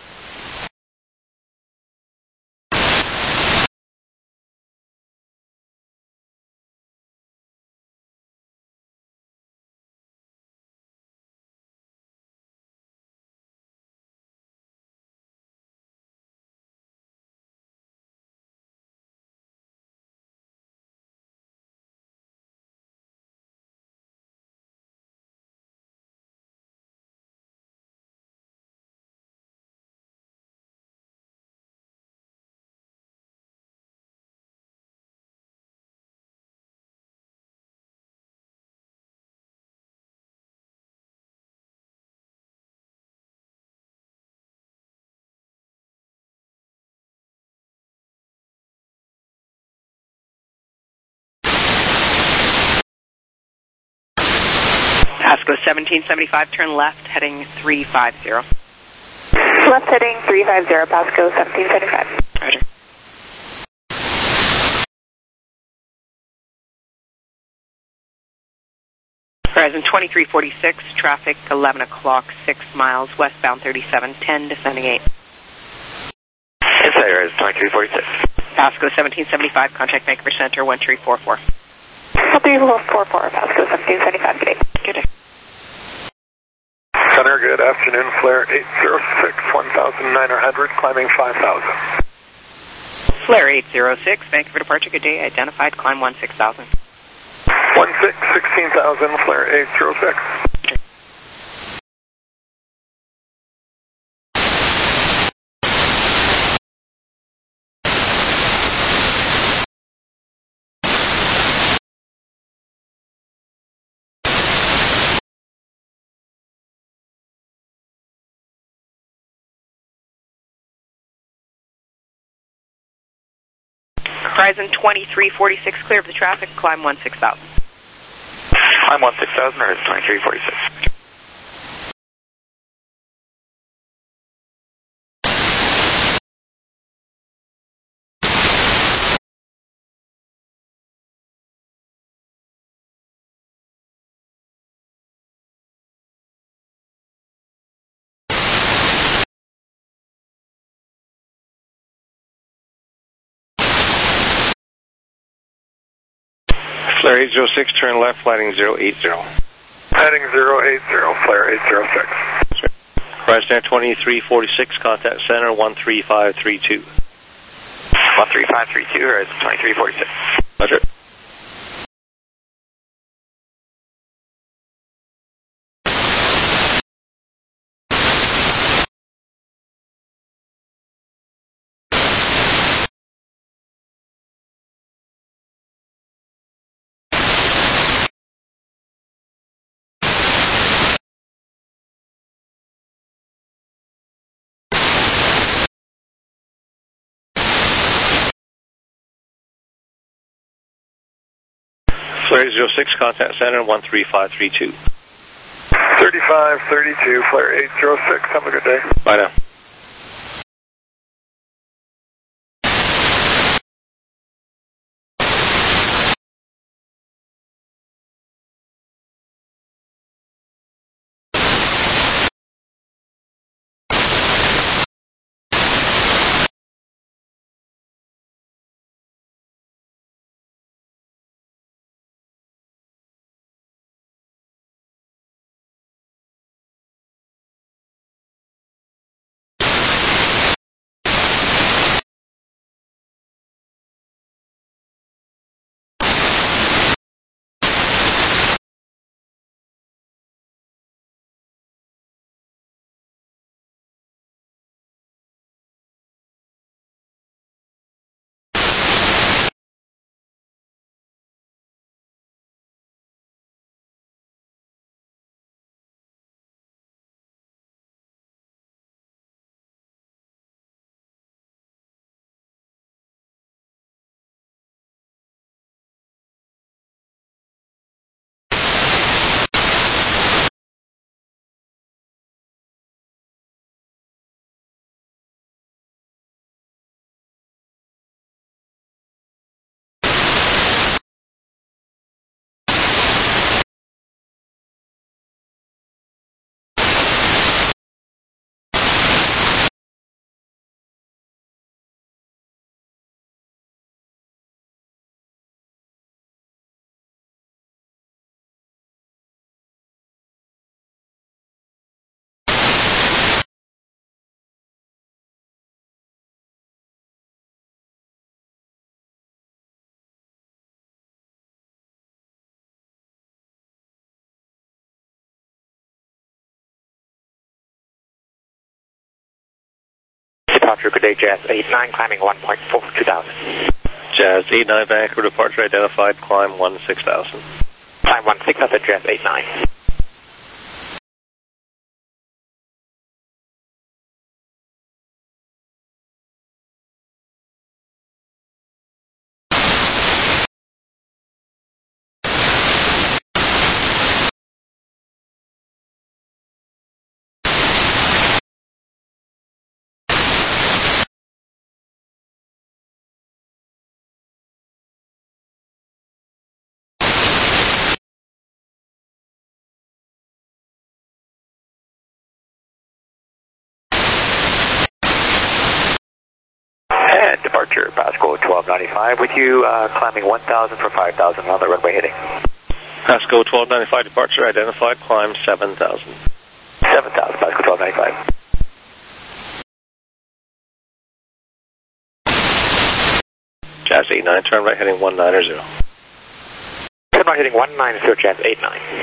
Pasco seventeen seventy-five, turn left heading three five zero. Left heading three five zero, Pasco seventeen seventy-five. Roger. Horizon twenty-three forty-six, traffic eleven o'clock, six miles, westbound thirty-seven ten, descending eight. Inside Horizon twenty-three forty-six. Pasco seventeen seventy-five, contact Vancouver Center one three four four. one three four four, Pasco seventeen seventy-five, good day. Good day. Center, good afternoon, flare eight zero six, one thousand nine hundred, climbing five thousand. Flare eight zero six, Vancouver departure, good day, identified, climb one six thousand. one six, sixteen thousand, flare eight zero six. Horizon twenty-three forty-six, clear of the traffic, climb one six thousand. Climb one six thousand, Horizon twenty-three forty-six. Flare eight zero six, turn left, lighting zero eight zero. Heading zero eight zero, flare eight zero six. Horizon twenty-three forty-six, contact center one three five three two. one three five three two, Horizon twenty-three forty-six. Roger. Flare eight zero six, contact center one three five three two. thirty-five thirty-two, flare eight zero six, have a good day. Bye now. departure, good day, Jazz eight nine, climbing one point four two thousand. Jazz eight nine, Vancouver departure identified, climb one six thousand. Climb one six thousand, Jazz eight nine. And departure, Pasco twelve ninety-five with you, uh, climbing one thousand for five thousand on the runway heading. Pasco twelve ninety-five departure identified, climb seven thousand. seven thousand, Pasco twelve ninety-five. Jazz eight nine, turn right heading one nine zero. Turn right heading one nine zero, Jazz eight nine.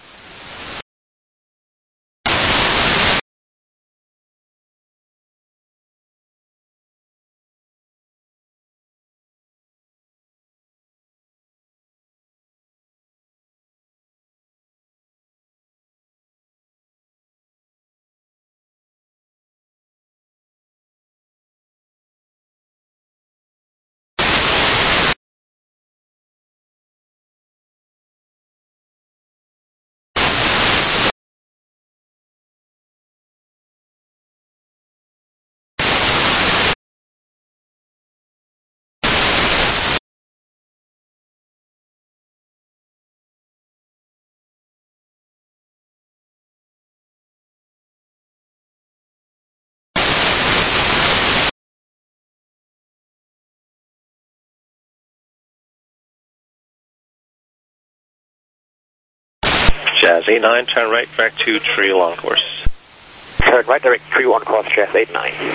Jazz eight nine, turn right, direct to tree long course. Turn right, direct tree one course, Jazz eight nine.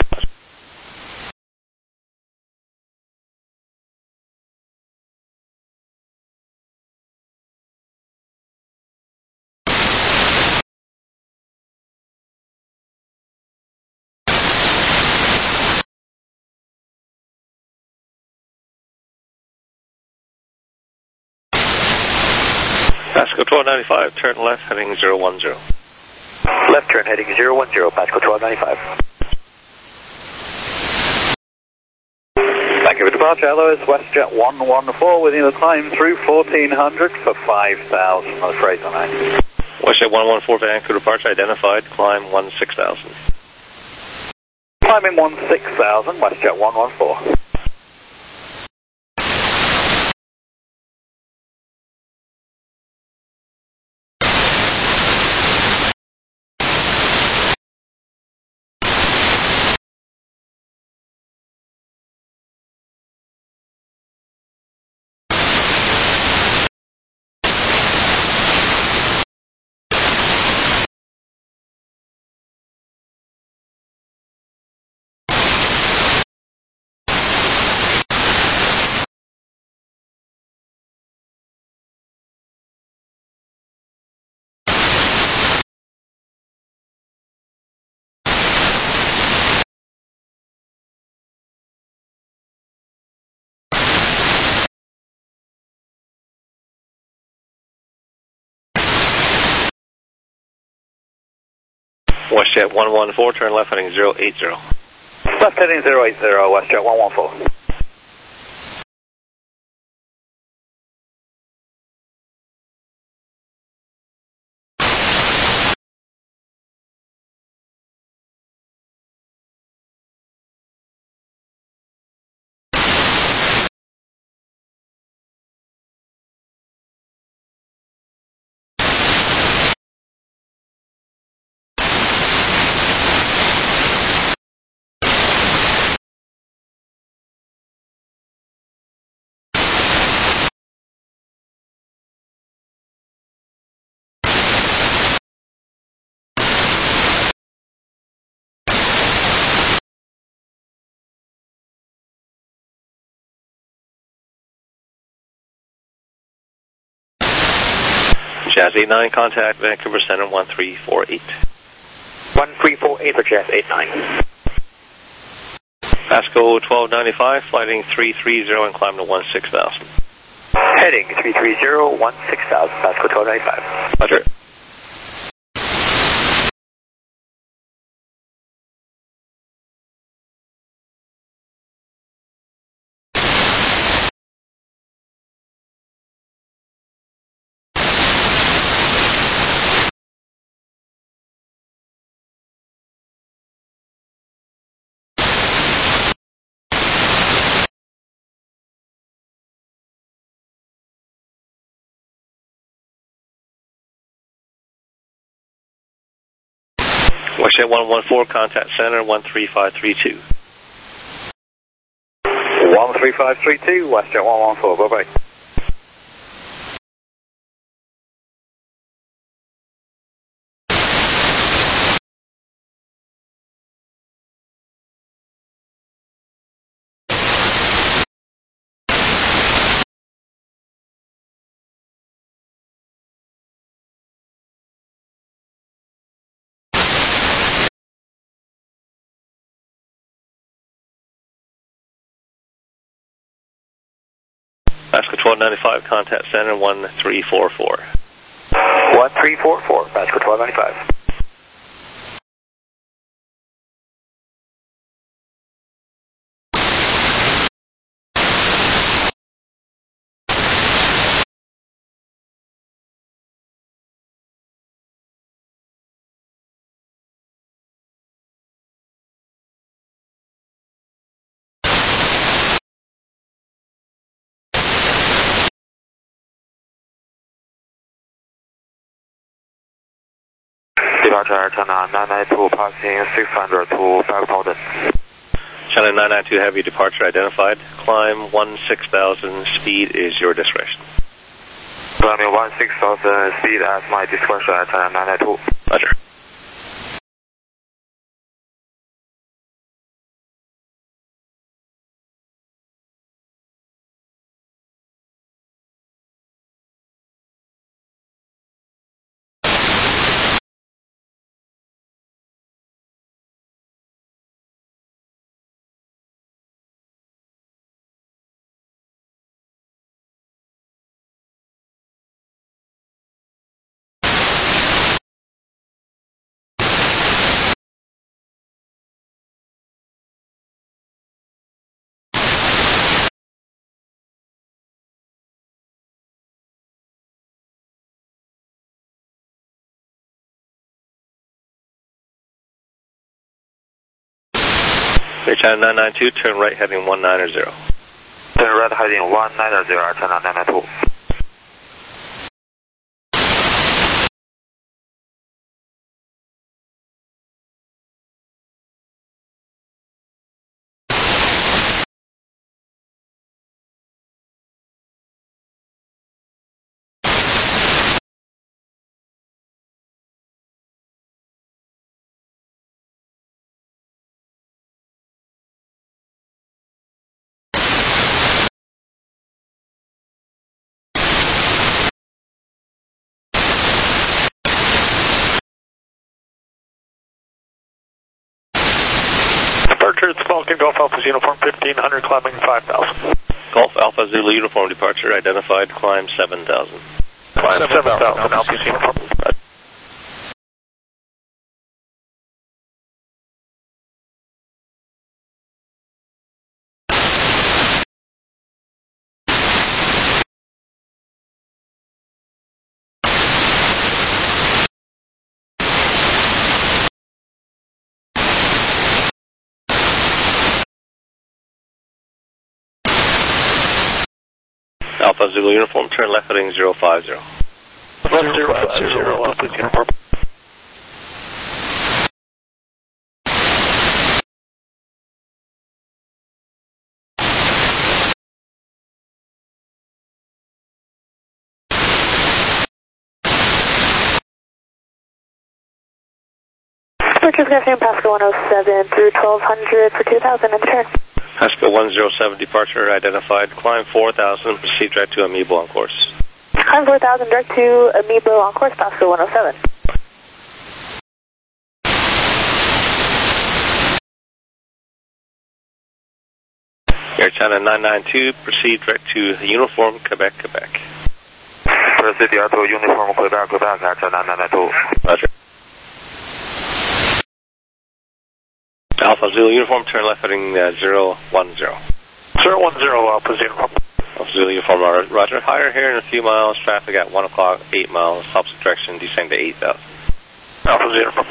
Pasco twelve ninety-five, turn left heading zero one zero. Left turn heading zero one zero, Pasco twelve ninety-five. Vancouver departure, hello, it's WestJet one one four with you to climb through fourteen hundred for five thousand on the Fraser nine. WestJet one one four, Vancouver departure identified, climb one six thousand. Climbing one six thousand, WestJet one one four. WestJet one one four, turn left heading zero eight zero. Left heading zero eight zero, WestJet one one four. Jazz eight nine, contact Vancouver Center one three four eight. one three four eight for Jazz eight nine. Pasco twelve ninety-five, flighting three three zero and climb to one six thousand. Heading three three zero, one six thousand, Pasco twelve ninety-five. Roger. WestJet one one four, contact center one three five three two. one three five three two, WestJet one one four, bye bye. Pasco twelve ninety-five, contact center one three four four. one three four four, Pasco twelve ninety-five. Departure China nine nine two, passing six hundred to five thousand. China nine nine two, heavy departure identified. Climb one six thousand, speed is your discretion. Climbing one six thousand, speed at my discretion, China nine nine two. Roger. China nine nine two, turn right heading one nine zero. Turn right heading one nine zero, China nine nine two. Departure, it's Falcon Golf Alpha Uniform fifteen hundred, climbing five thousand. Golf Alpha Zulu uniform departure identified, climb seven thousand. Climb seven thousand, Alpha Uniform. Alpha Zulu uniform, turn left heading zero five zero. Left zero five zero, Alpha uniform. Departure, good afternoon, Pasco one oh seven through twelve hundred for two thousand and turn. Pasco one oh seven, departure identified, climb four thousand, proceed direct to Amiibo on course. Climb four thousand, direct to Amiibo on course, Pasco one oh seven. Air China nine nine two, proceed direct to Uniform, Quebec, Quebec. Proceed direct to Uniform, Quebec, Quebec, Air China nine nine two. Roger. Alpha Zulu Uniform, turn left heading uh, zero one zero. zero one zero, Alpha Zulu Uniform. Alpha Zulu Uniform, Roger. Higher here in a few miles, traffic at one o'clock, eight miles, opposite direction, descend to eight thousand. Alpha Zulu Uniform.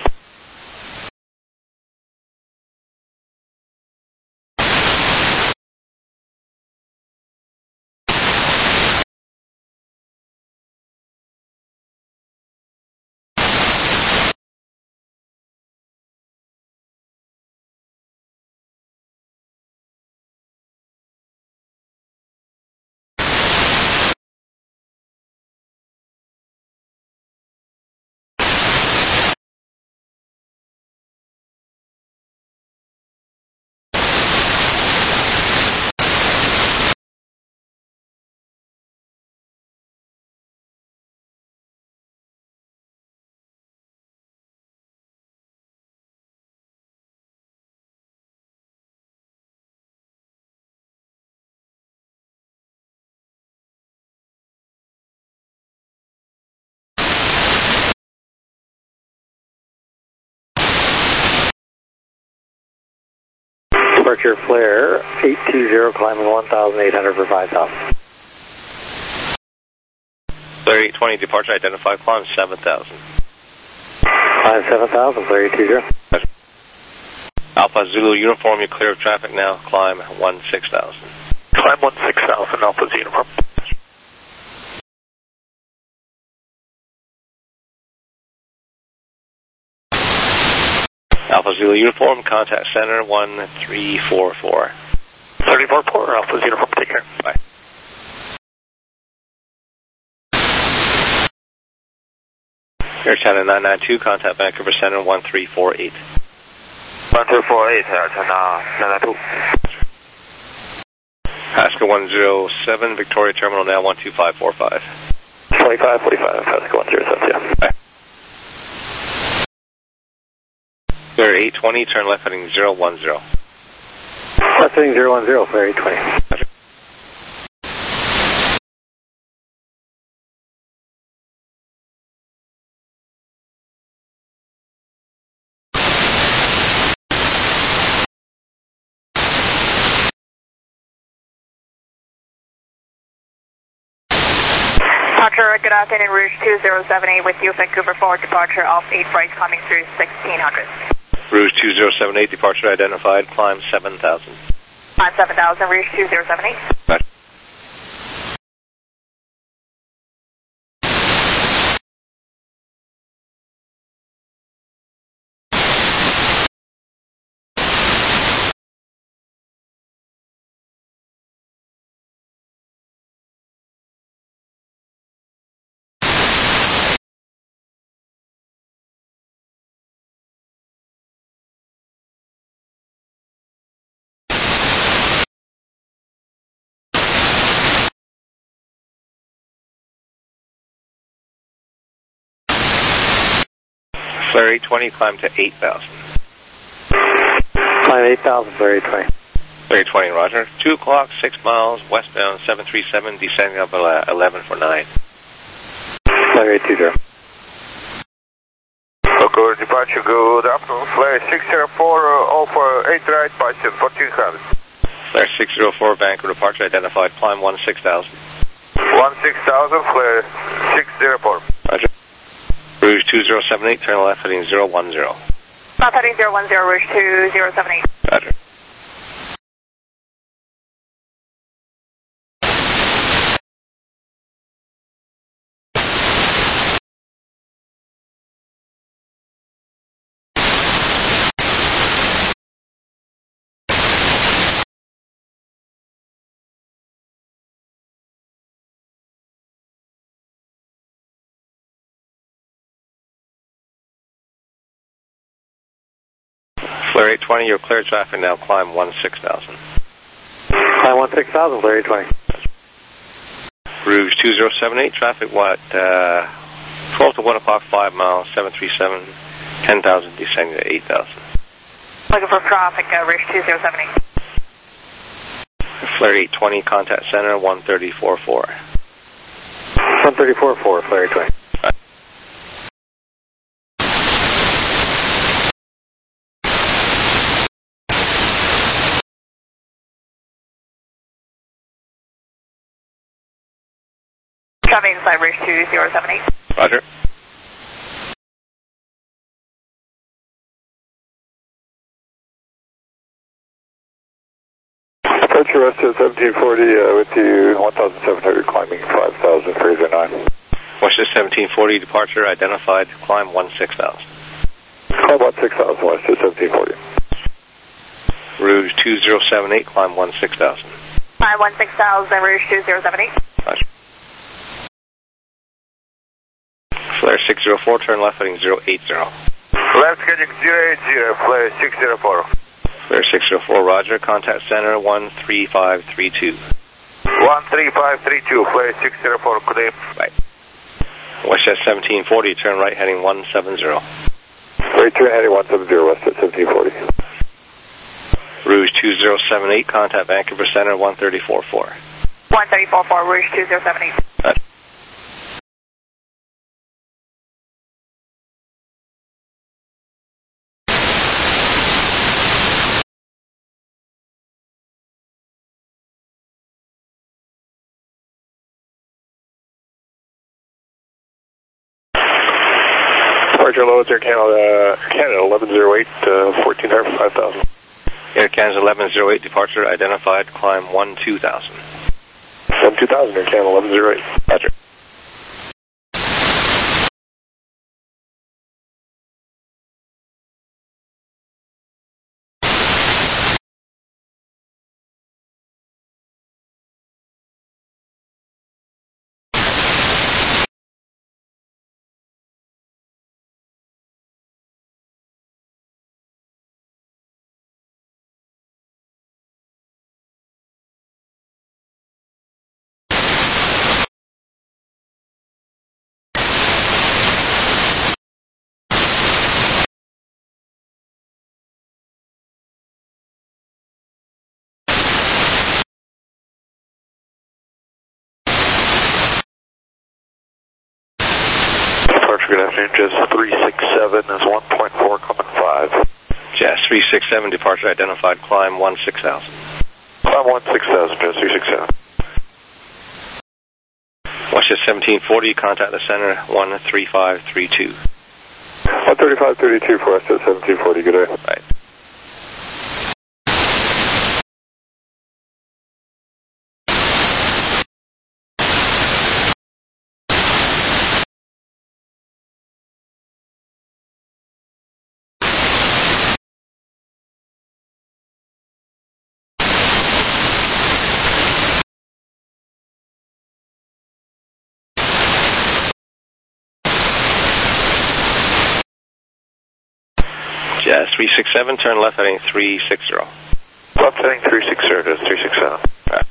Departure flare eight two zero, climbing one thousand eight hundred for five thousand. Flare eight twenty, departure identified, climb seven thousand. Climb seven thousand, flare eight two zero. Alpha Zulu Uniform, you're clear of traffic now, climb one six thousand. Climb one six thousand, Alpha Zulu Uniform. Alpha Zulu Uniform, contact center one three four four. three four four, Alpha Zulu Uniform, take care. Bye. Air China nine nine two, contact Vancouver Center one three four eight. one three four eight, Air China nine nine two. Pasco one zero seven, Victoria Terminal now one two five four five. twenty-five forty-five, Pasco one zero seven, yeah. Bye. Flare eight twenty, turn left heading zero one zero. Left heading zero one zero, flare eight twenty. Roger. Departure, good afternoon, Rouge two zero seven eight with you, Vancouver forward departure off eight right, coming through sixteen hundred. Rouge two zero seven eight, departure identified, climb seven thousand. Climb seven thousand, Rouge two zero seven eight. Roger. Flare eight twenty, climb to eight thousand. Climb eight thousand, flare eight twenty. Flare eight twenty, roger. two o'clock, six miles, westbound seven three seven, descending up eleven for nine. Flare eight two zero. Good departure, good afternoon. Flare six zero four, uh, over eight right, Python fourteen hundred. Flare six zero four, Vancouver departure identified, climb one six thousand. one six thousand, flare six zero four. Roger. Rouge two zero seven eight, turn left heading zero one zero. Left heading zero one zero, Rouge two zero seven eight. Roger. Flare eight twenty, you're clear traffic now, climb one six thousand. Climb one six thousand, flare eight twenty. Rouge two zero seven eight, traffic what, uh, twelve to one o'clock, five miles, seven three seven, ten thousand, descending to eight thousand. Looking for traffic, uh, Rouge two zero seven eight. Flare eight twenty, contact center one thirty-four point four. one thirty-four point four, Flare eight twenty. Coming inside Ridge two zero seven eight. Roger. Departure west at seventeen forty uh, with you one thousand seven hundred climbing five thousand, Fraser nine. West at seventeen forty, departure identified, climb one six thousand. Climb one six thousand west at seventeen forty. Rouge two zero seven eight, climb one six thousand. Climb one six thousand, Rouge two zero seven eight. Roger. Flare six zero four, turn left heading zero eight zero. Left heading zero eight zero, Flare six zero four. Flare six zero four, roger, contact center one three five three two. one three five three two, Flare six zero four, clear. Right. West at seventeen forty, turn right heading one seven zero. Right turn heading one seven zero, west at seventeen forty. Rouge two zero seven eight, contact Vancouver Center one thirty-four point four. one thirty-four point four, Rouge two zero seven eight. Roger. Departure loads Air Canada, Canada eleven oh eight, uh, fourteen hundred for five thousand. Air Canada eleven oh eight, departure identified, climb one two thousand. one two thousand, Air Canada eleven oh eight. Roger. Good afternoon, Jazz three six seven is one point four, coming five. Jazz three six seven, departure identified, climb one six thousand. Climb one six thousand, Jazz three six seven. West at seventeen forty, contact the center one three five three two. one thirty-five thirty-two for west at seventeen forty, good day. Right. Jazz three six seven, turn left heading three six zero. Left heading three six zero, Jazz three six seven. Right.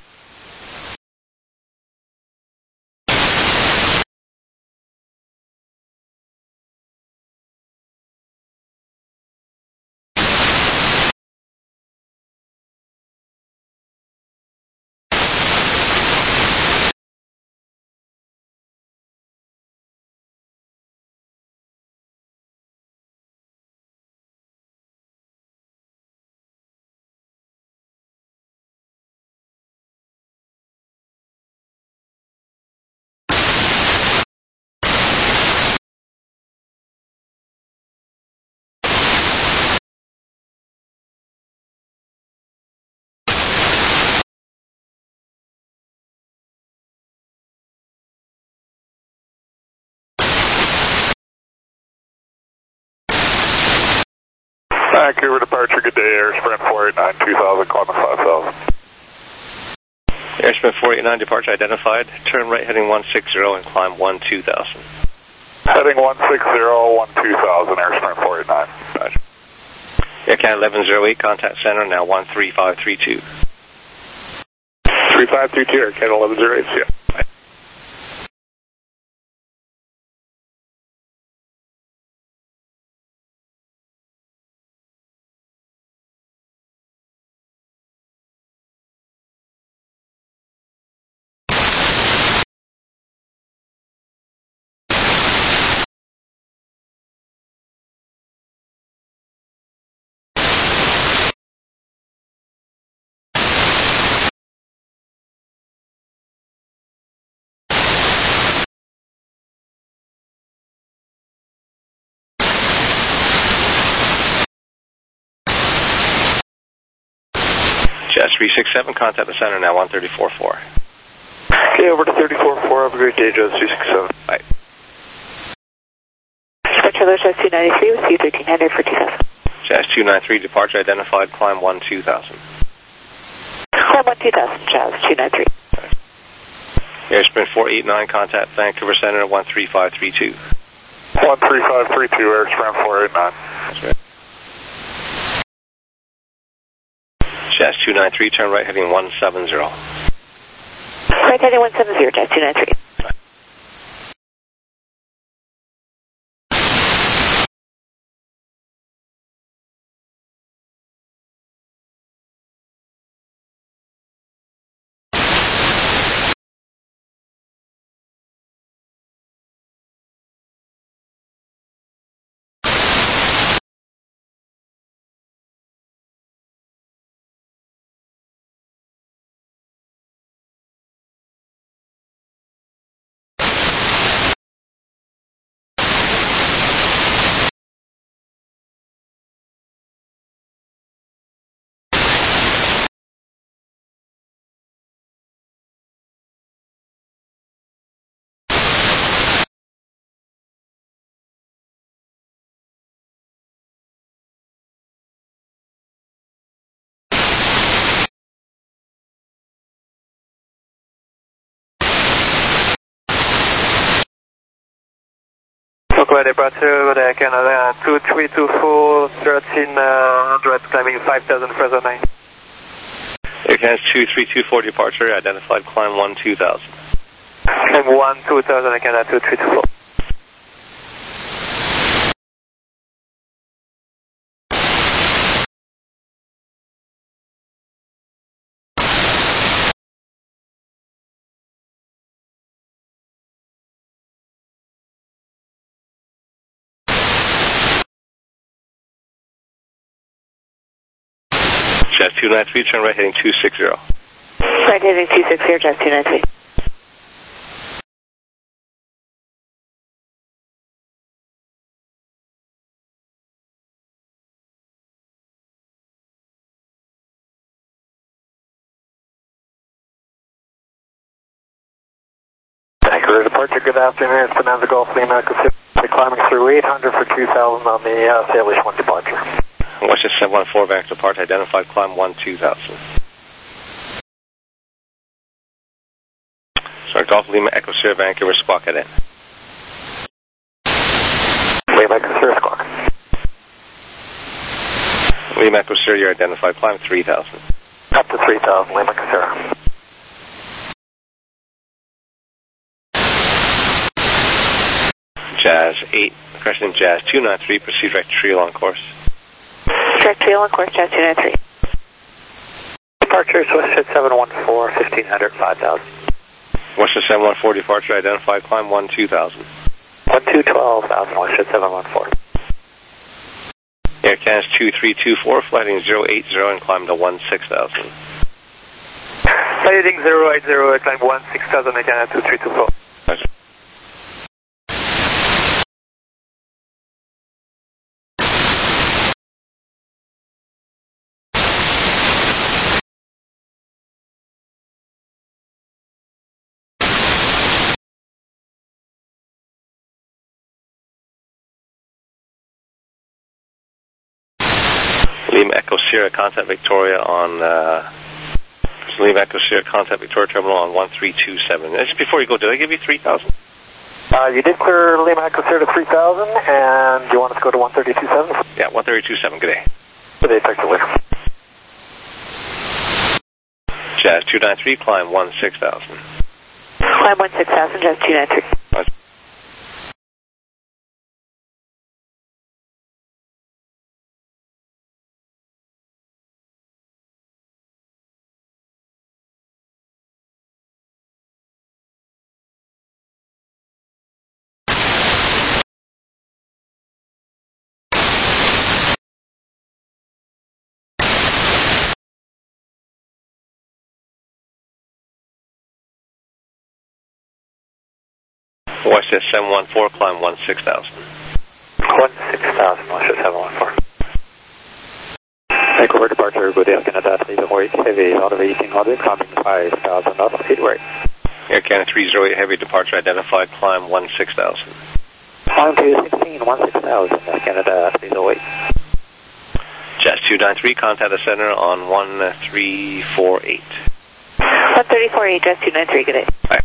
Vancouver departure, good day, Air Sprint four eight nine, two thousand, climbing five thousand. Air Sprint four eight nine, departure identified, turn right heading one six zero and climb one two thousand. Heading one six zero, one two thousand, Air Sprint four eight nine. Roger. Air Canada eleven oh eight, contact center now one three five three two. three five two two, Air Canada eleven oh eight, yeah. Jazz three six seven, contact the center now, one thirty-four point four. Okay, over to thirty-four point four. Have a great day, Jazz three six seven. Bye. Departure Jazz two ninety-three with C thirteen hundred for two thousand. Jazz two ninety-three, departure identified, climb one two thousand. Climb one two thousand, Jazz two ninety-three. Airsprint four eight nine, contact Vancouver Center, one three five three two. one three five three two, Airsprint four eight nine. That's right. Jazz two ninety-three, turn right heading one seven zero. Right heading one seven zero, Jazz two ninety-three. Welcome departure with Air Canada two three two four, thirteen hundred, climbing five thousand, Fresno nine. Air Canada two three two four, departure identified, climb one two thousand. Climb one two thousand, Air Canada two three two four. Jazz two ninety-three, turn right heading two six zero. Right heading two six zero, Jazz two ninety-three. Vancouver departure, good afternoon. It's Bonanza Golf Lima, climbing through eight hundred for two thousand on the uh, Salish one departure. Western seven one four, Vancouver departure identified, climb one two thousand. Sorry, Golf Lima, Echo Sierra, Vancouver, squawk it in. Lima, Echo Sierra, squawk. Lima, Echo Sierra, you're identified, climb three thousand. Up to three thousand, Lima, Echo Sierra. Jazz eight, Crescent Jazz two ninety-three, proceed right tree along course. Direct trail on course, Jazz two ninety-three. Departure is Western seven one four, fifteen hundred, five thousand. Western seven one four, departure identified, climb one two thousand. one two twelve thousand, Western seven one four. Air Canada two three two four, flighting zero eight zero and climb to one six thousand. Flighting zero eight zero, climb one six thousand, Air Canada two three two four. Roger. Lima Echo Sierra, contact Victoria on uh, Lima Echo Sierra, contact Victoria Terminal on one three two seven. Just before you go, did I give you three thousand? Uh, you did clear Lima Echo Sierra to three thousand, and you want us to go to one thirty-two seven? Yeah, one thirty-two seven, good day. Good day, effectively. Jazz two ninety-three, climb one six thousand. Climb one six thousand, Jazz two ninety-three. Roger. Western seven one four, climb one six thousand. one six thousand, Western seven one four. Vancouver departure, good Air Canada three oh eight, heavy out of eighteen hundred, climbing five thousand knots, eight right. Air Canada three oh eight, heavy departure identified, climb one six thousand. Climb two sixteen, one six thousand, Air Canada three oh eight. Jazz two nine three, contact the center on one three four eight. one three four eight, Jazz two nine three, good day. Bye.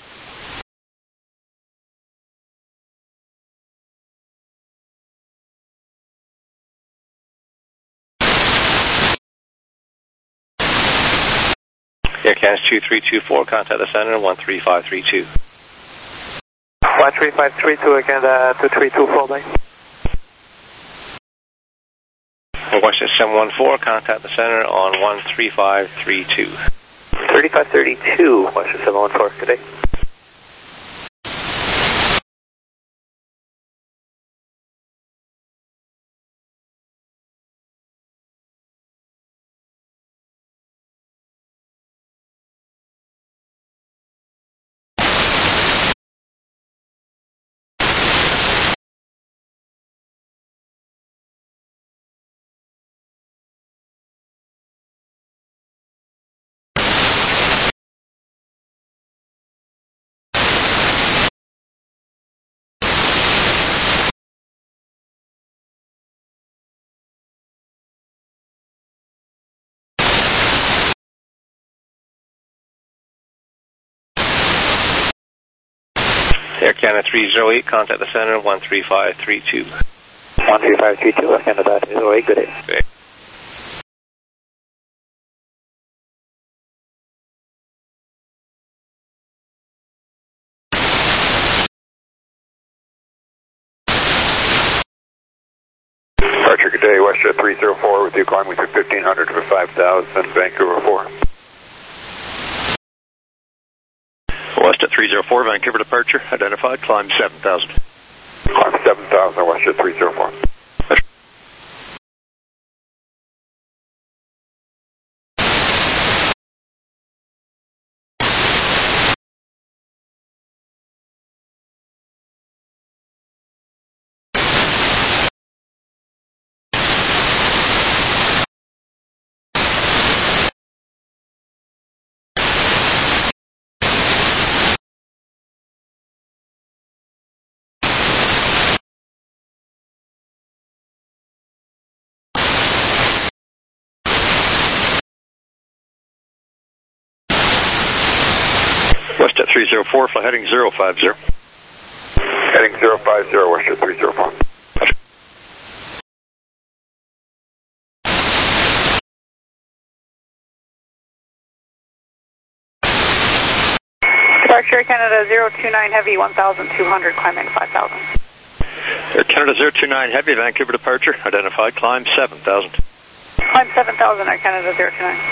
Air Canada two three two four, contact the center, one three five three two. one three five three two, Air Canada two three two four, bye. Washington seven one four, contact the center on one three five three two. thirty-five thirty-two, Washington seven one four, good day. Air Canada three oh eight, contact the center, one three five three two. one three five three two, Air Canada three oh eight, good day. Good day. Departure, good day, WestJet three oh four with you, climbing to fifteen hundred for five thousand, Vancouver four. WestJet three oh four, Vancouver departure, identified, climb seven thousand. Climb seven thousand, WestJet three oh four. WestJet three oh four, fly heading zero five zero. Heading zero five zero, WestJet three oh four. Departure Canada zero two nine Heavy, one thousand two hundred, climbing five thousand. Air Canada zero two nine Heavy, Vancouver departure, identified, climb seven thousand. Climb seven thousand, Air Canada zero two nine.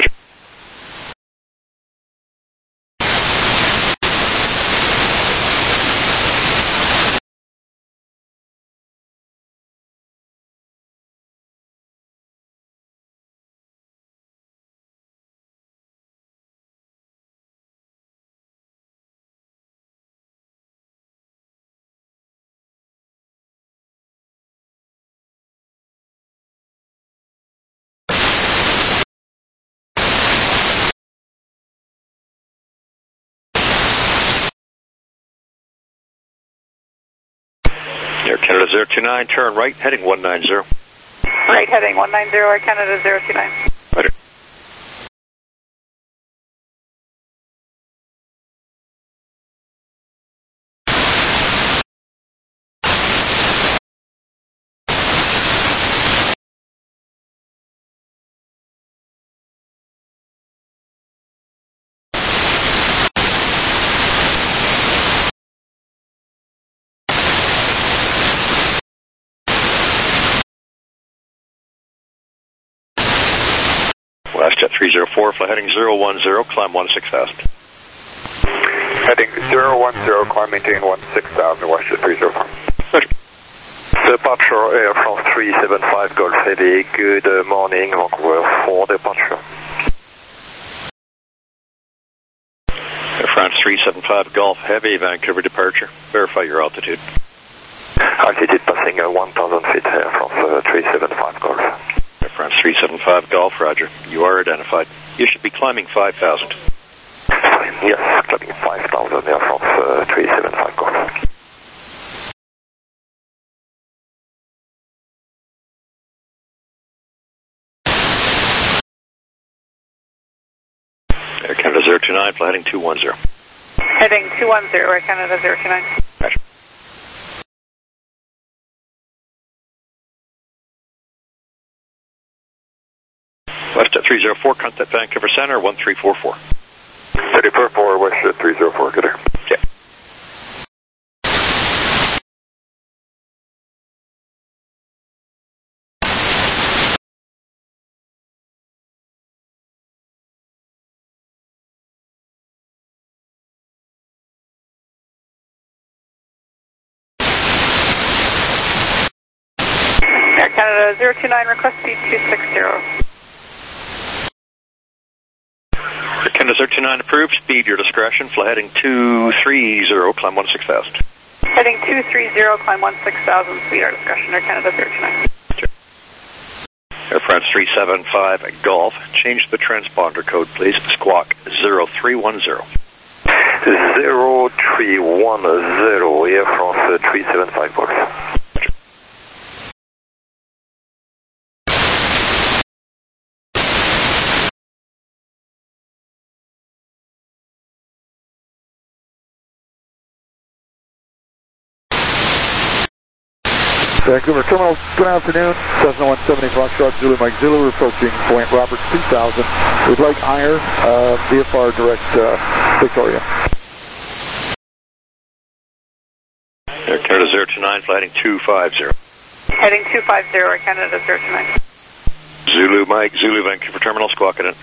Air Canada zero two nine, turn right, heading one nine zero. Right, heading one nine zero, Air Canada zero two nine. Roger. WestJet three oh four, fly heading zero one zero, climb one six thousand. Heading zero one zero, climb maintain one six thousand, WestJet three oh four. Roger. Departure Air France three seven five Golf Heavy, good uh, morning, Vancouver four departure. Air France three seven five Golf Heavy, Vancouver departure, verify your altitude. Altitude passing uh, one thousand feet, Air France uh, three seven five Golf. France three seven five Golf, roger. You are identified. You should be climbing five thousand. Yes, climbing five thousand, Air France uh, three seven five Golf. Air Canada zero two nine, fly heading two one zero. Heading two one zero, Air Canada zero two nine. Roger. WestJet three zero four, contact Vancouver Center, one three four four. three four four, WestJet three zero four, good air. Okay. Air Canada zero two nine, request speed two six zero. Air Canada zero two nine approved, speed your discretion, fly heading two three zero, climb one six thousand. Heading two three zero, climb one six thousand, speed our discretion, Air Canada zero two nine. Okay. Air France three seven five Golf, change the transponder code please, squawk zero three one zero. zero three one zero, Air France uh, three seven five Golf. Vancouver Terminal, good afternoon. Cessna one seventy Foxtrot Zulu Mike Zulu approaching Point Roberts two thousand. We'd like higher, uh, V F R direct uh, Victoria. Air Canada zero two nine, fly heading two five zero. Heading two five zero, Air Canada zero two nine. Zulu Mike Zulu Vancouver Terminal, squawk it in.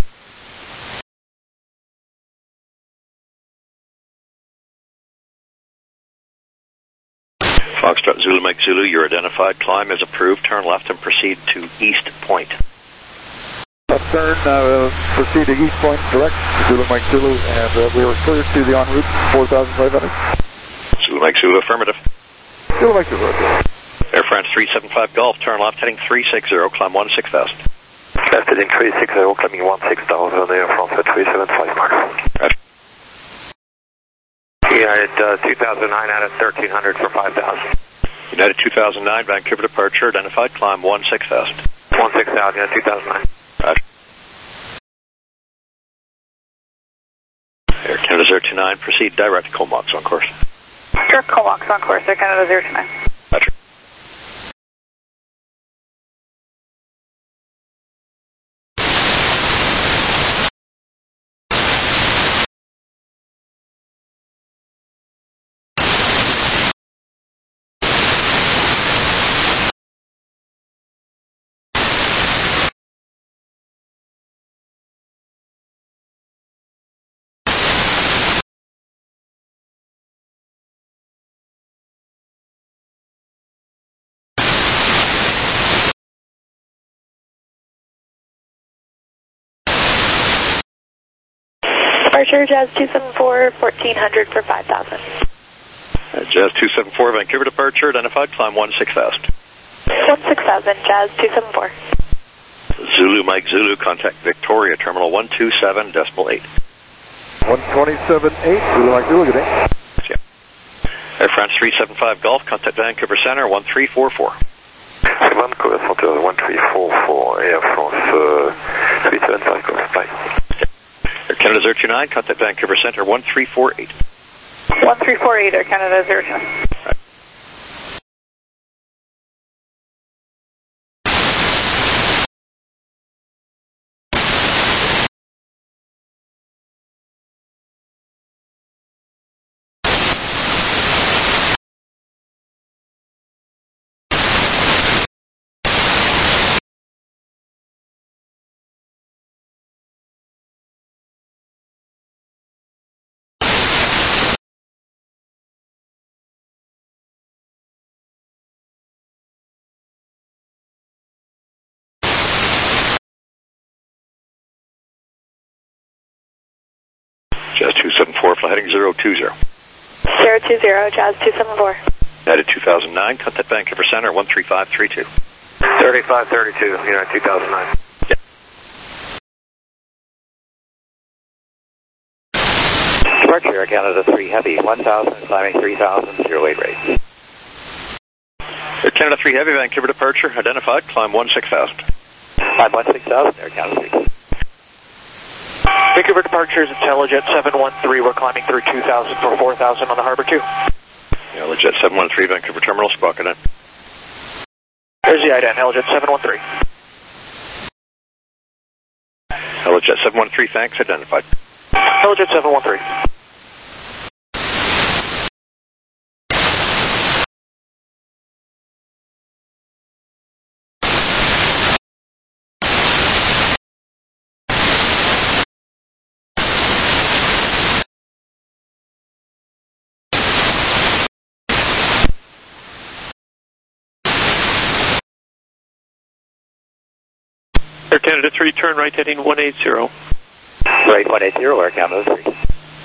Foxtrot Zulu Mike Zulu, you're identified. Climb is approved. Turn left and proceed to East Point. Left turn, uh, proceed to East Point direct, Zulu Mike Zulu, and uh, we are cleared to the en route four thousand five hundred. Zulu Mike Zulu, affirmative. Zulu Mike Zulu. Air France three seven five Golf, turn left heading three six zero, climb one six thousand. Left heading three six zero, climbing one six thousand, Air France three seven five Golf. Roger. United uh, two thousand nine out of thirteen hundred for five thousand. United two thousand nine, Vancouver departure, identified, climb one six thousand. one six thousand, United two thousand nine. Roger. Air Canada zero two nine, proceed direct to Comox on course. Direct Comox on course, Air Canada zero two nine. Roger. Departure, Jazz two seven four, fourteen hundred for five thousand. Uh, Jazz two seven four, Vancouver departure, identified, climb one six thousand. one six thousand, Jazz two seven four. Zulu Mike Zulu, contact Victoria, terminal one two seven decimal eight. one twenty-seven eight, Zulu Mike Zulu, good day. Yeah. Air France three seven five Golf, contact Vancouver Center, one three four four. Vancouver Center, one three four four, Air France uh, three seven five Golf, bye. Air Canada zero two nine, contact Vancouver Center, one three four eight. one three four eight, Air Canada zero two nine. Right. Jazz two seven four, fly heading zero two zero. zero two zero, Jazz two seven four. United two thousand nine, contact Vancouver Center, one three five three two. thirty-five thirty-two, Unit two thousand nine. Yeah. Departure Air Canada three Heavy, one thousand, climbing three thousand, zero eight rate. Air Canada three Heavy, Vancouver departure, identified, climb one six thousand. Climb one six thousand, Air Canada three. Vancouver departure is Intellijet seven one three, we're climbing through two thousand for four thousand on the Harbor two. Yeah, Legit seven one three, Vancouver terminal, squawk it in. There's the I D N, Helijet seven one three. Helijet seven one three, thanks, identified. Helijet seven one three. Air Canada three, turn right heading one eighty. Right, one eighty, Air Canada three.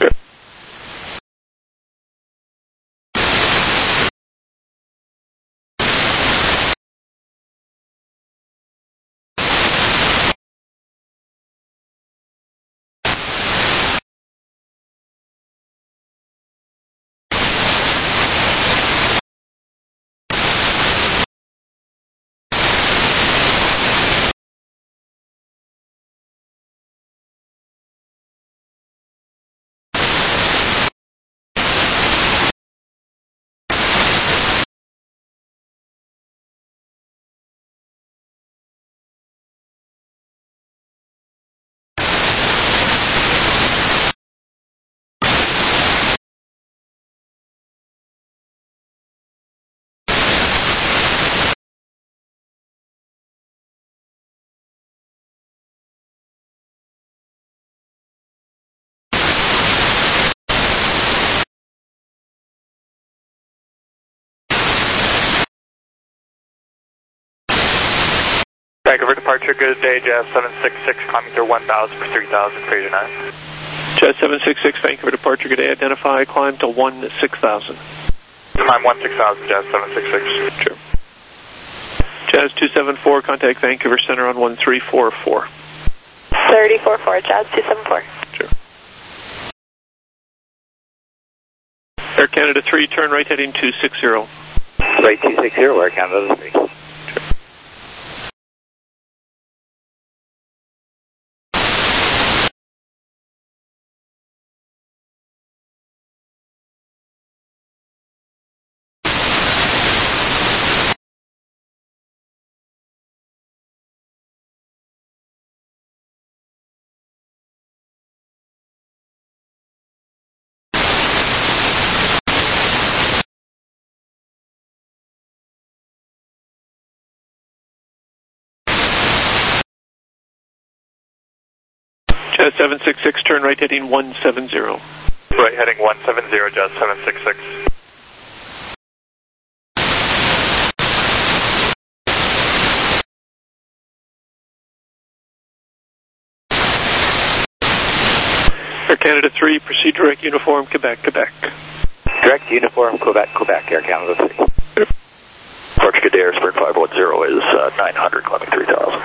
Vancouver departure, good day, Jazz seven six six, climbing through one thousand for three thousand, Fraser nine. Jazz seven six six, Vancouver departure, good day, identify, climb to one six thousand. Climb one six thousand, Jazz seven six six. Sure. Jazz two seven four, contact Vancouver Center on one three four four. thirty four four, Jazz two seven four. Sure. Air Canada three, turn right heading two sixty. Right two sixty, Air Canada three. Jazz seven six six, turn right heading one seventy. Right heading one seventy, Jazz seven six six. Air Canada three, proceed direct uniform, Quebec, Quebec. Direct uniform, Quebec, Quebec, Air Canada three. Departure good day, Airsprint five one zero is uh, nine hundred, climbing three thousand.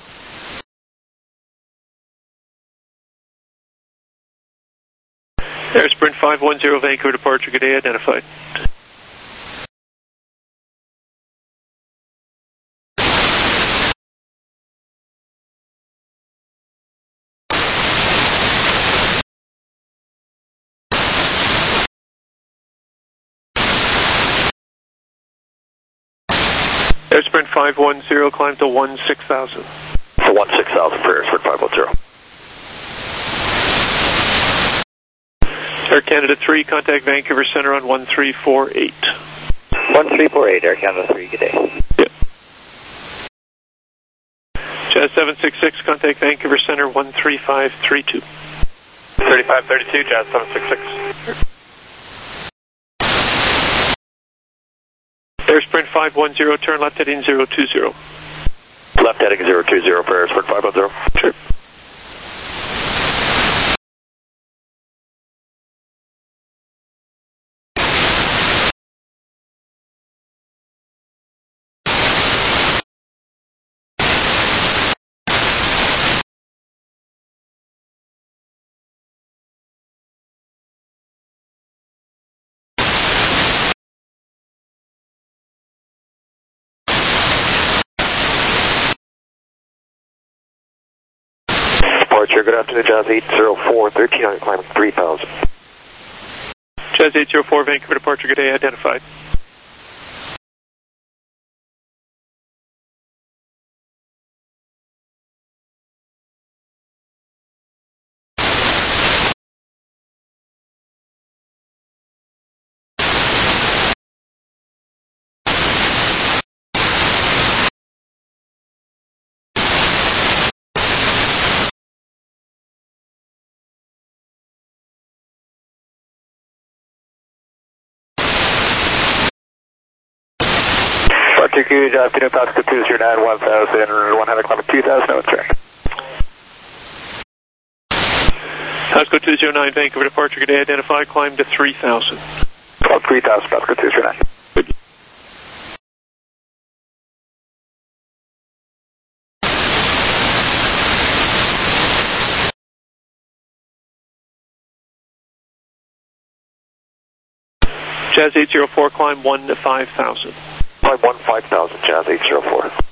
Airsprint five one zero, Vancouver departure, good day, identified. Airsprint five one zero, climb to one six thousand. So one six thousand for Airsprint five one zero. Air Canada three, contact Vancouver Center on one three four eight. one three four eight, Air Canada three, good day. Yeah. Jazz seven six six, contact Vancouver Center one three five three two. thirty-five thirty-two, Jazz seven six six. Airsprint five one zero, turn left heading zero two zero. Left heading zero two zero for Airsprint five one zero. Sure. departure. Good afternoon, Jazz eight zero four, thirteen hundred, climbing three thousand. Jazz eight zero four, Vancouver departure, good day, identified. Good afternoon, Pascal two zero nine, one thousand, one hundred, climbing two thousand, no track. Pascal two zero nine, Vancouver departure, good day, identified, climb to three thousand. Climb three thousand, Pascal two zero nine. Good. Jazz eight zero four, climb one to five thousand. Climb one five thousand, Jazz eight zero four.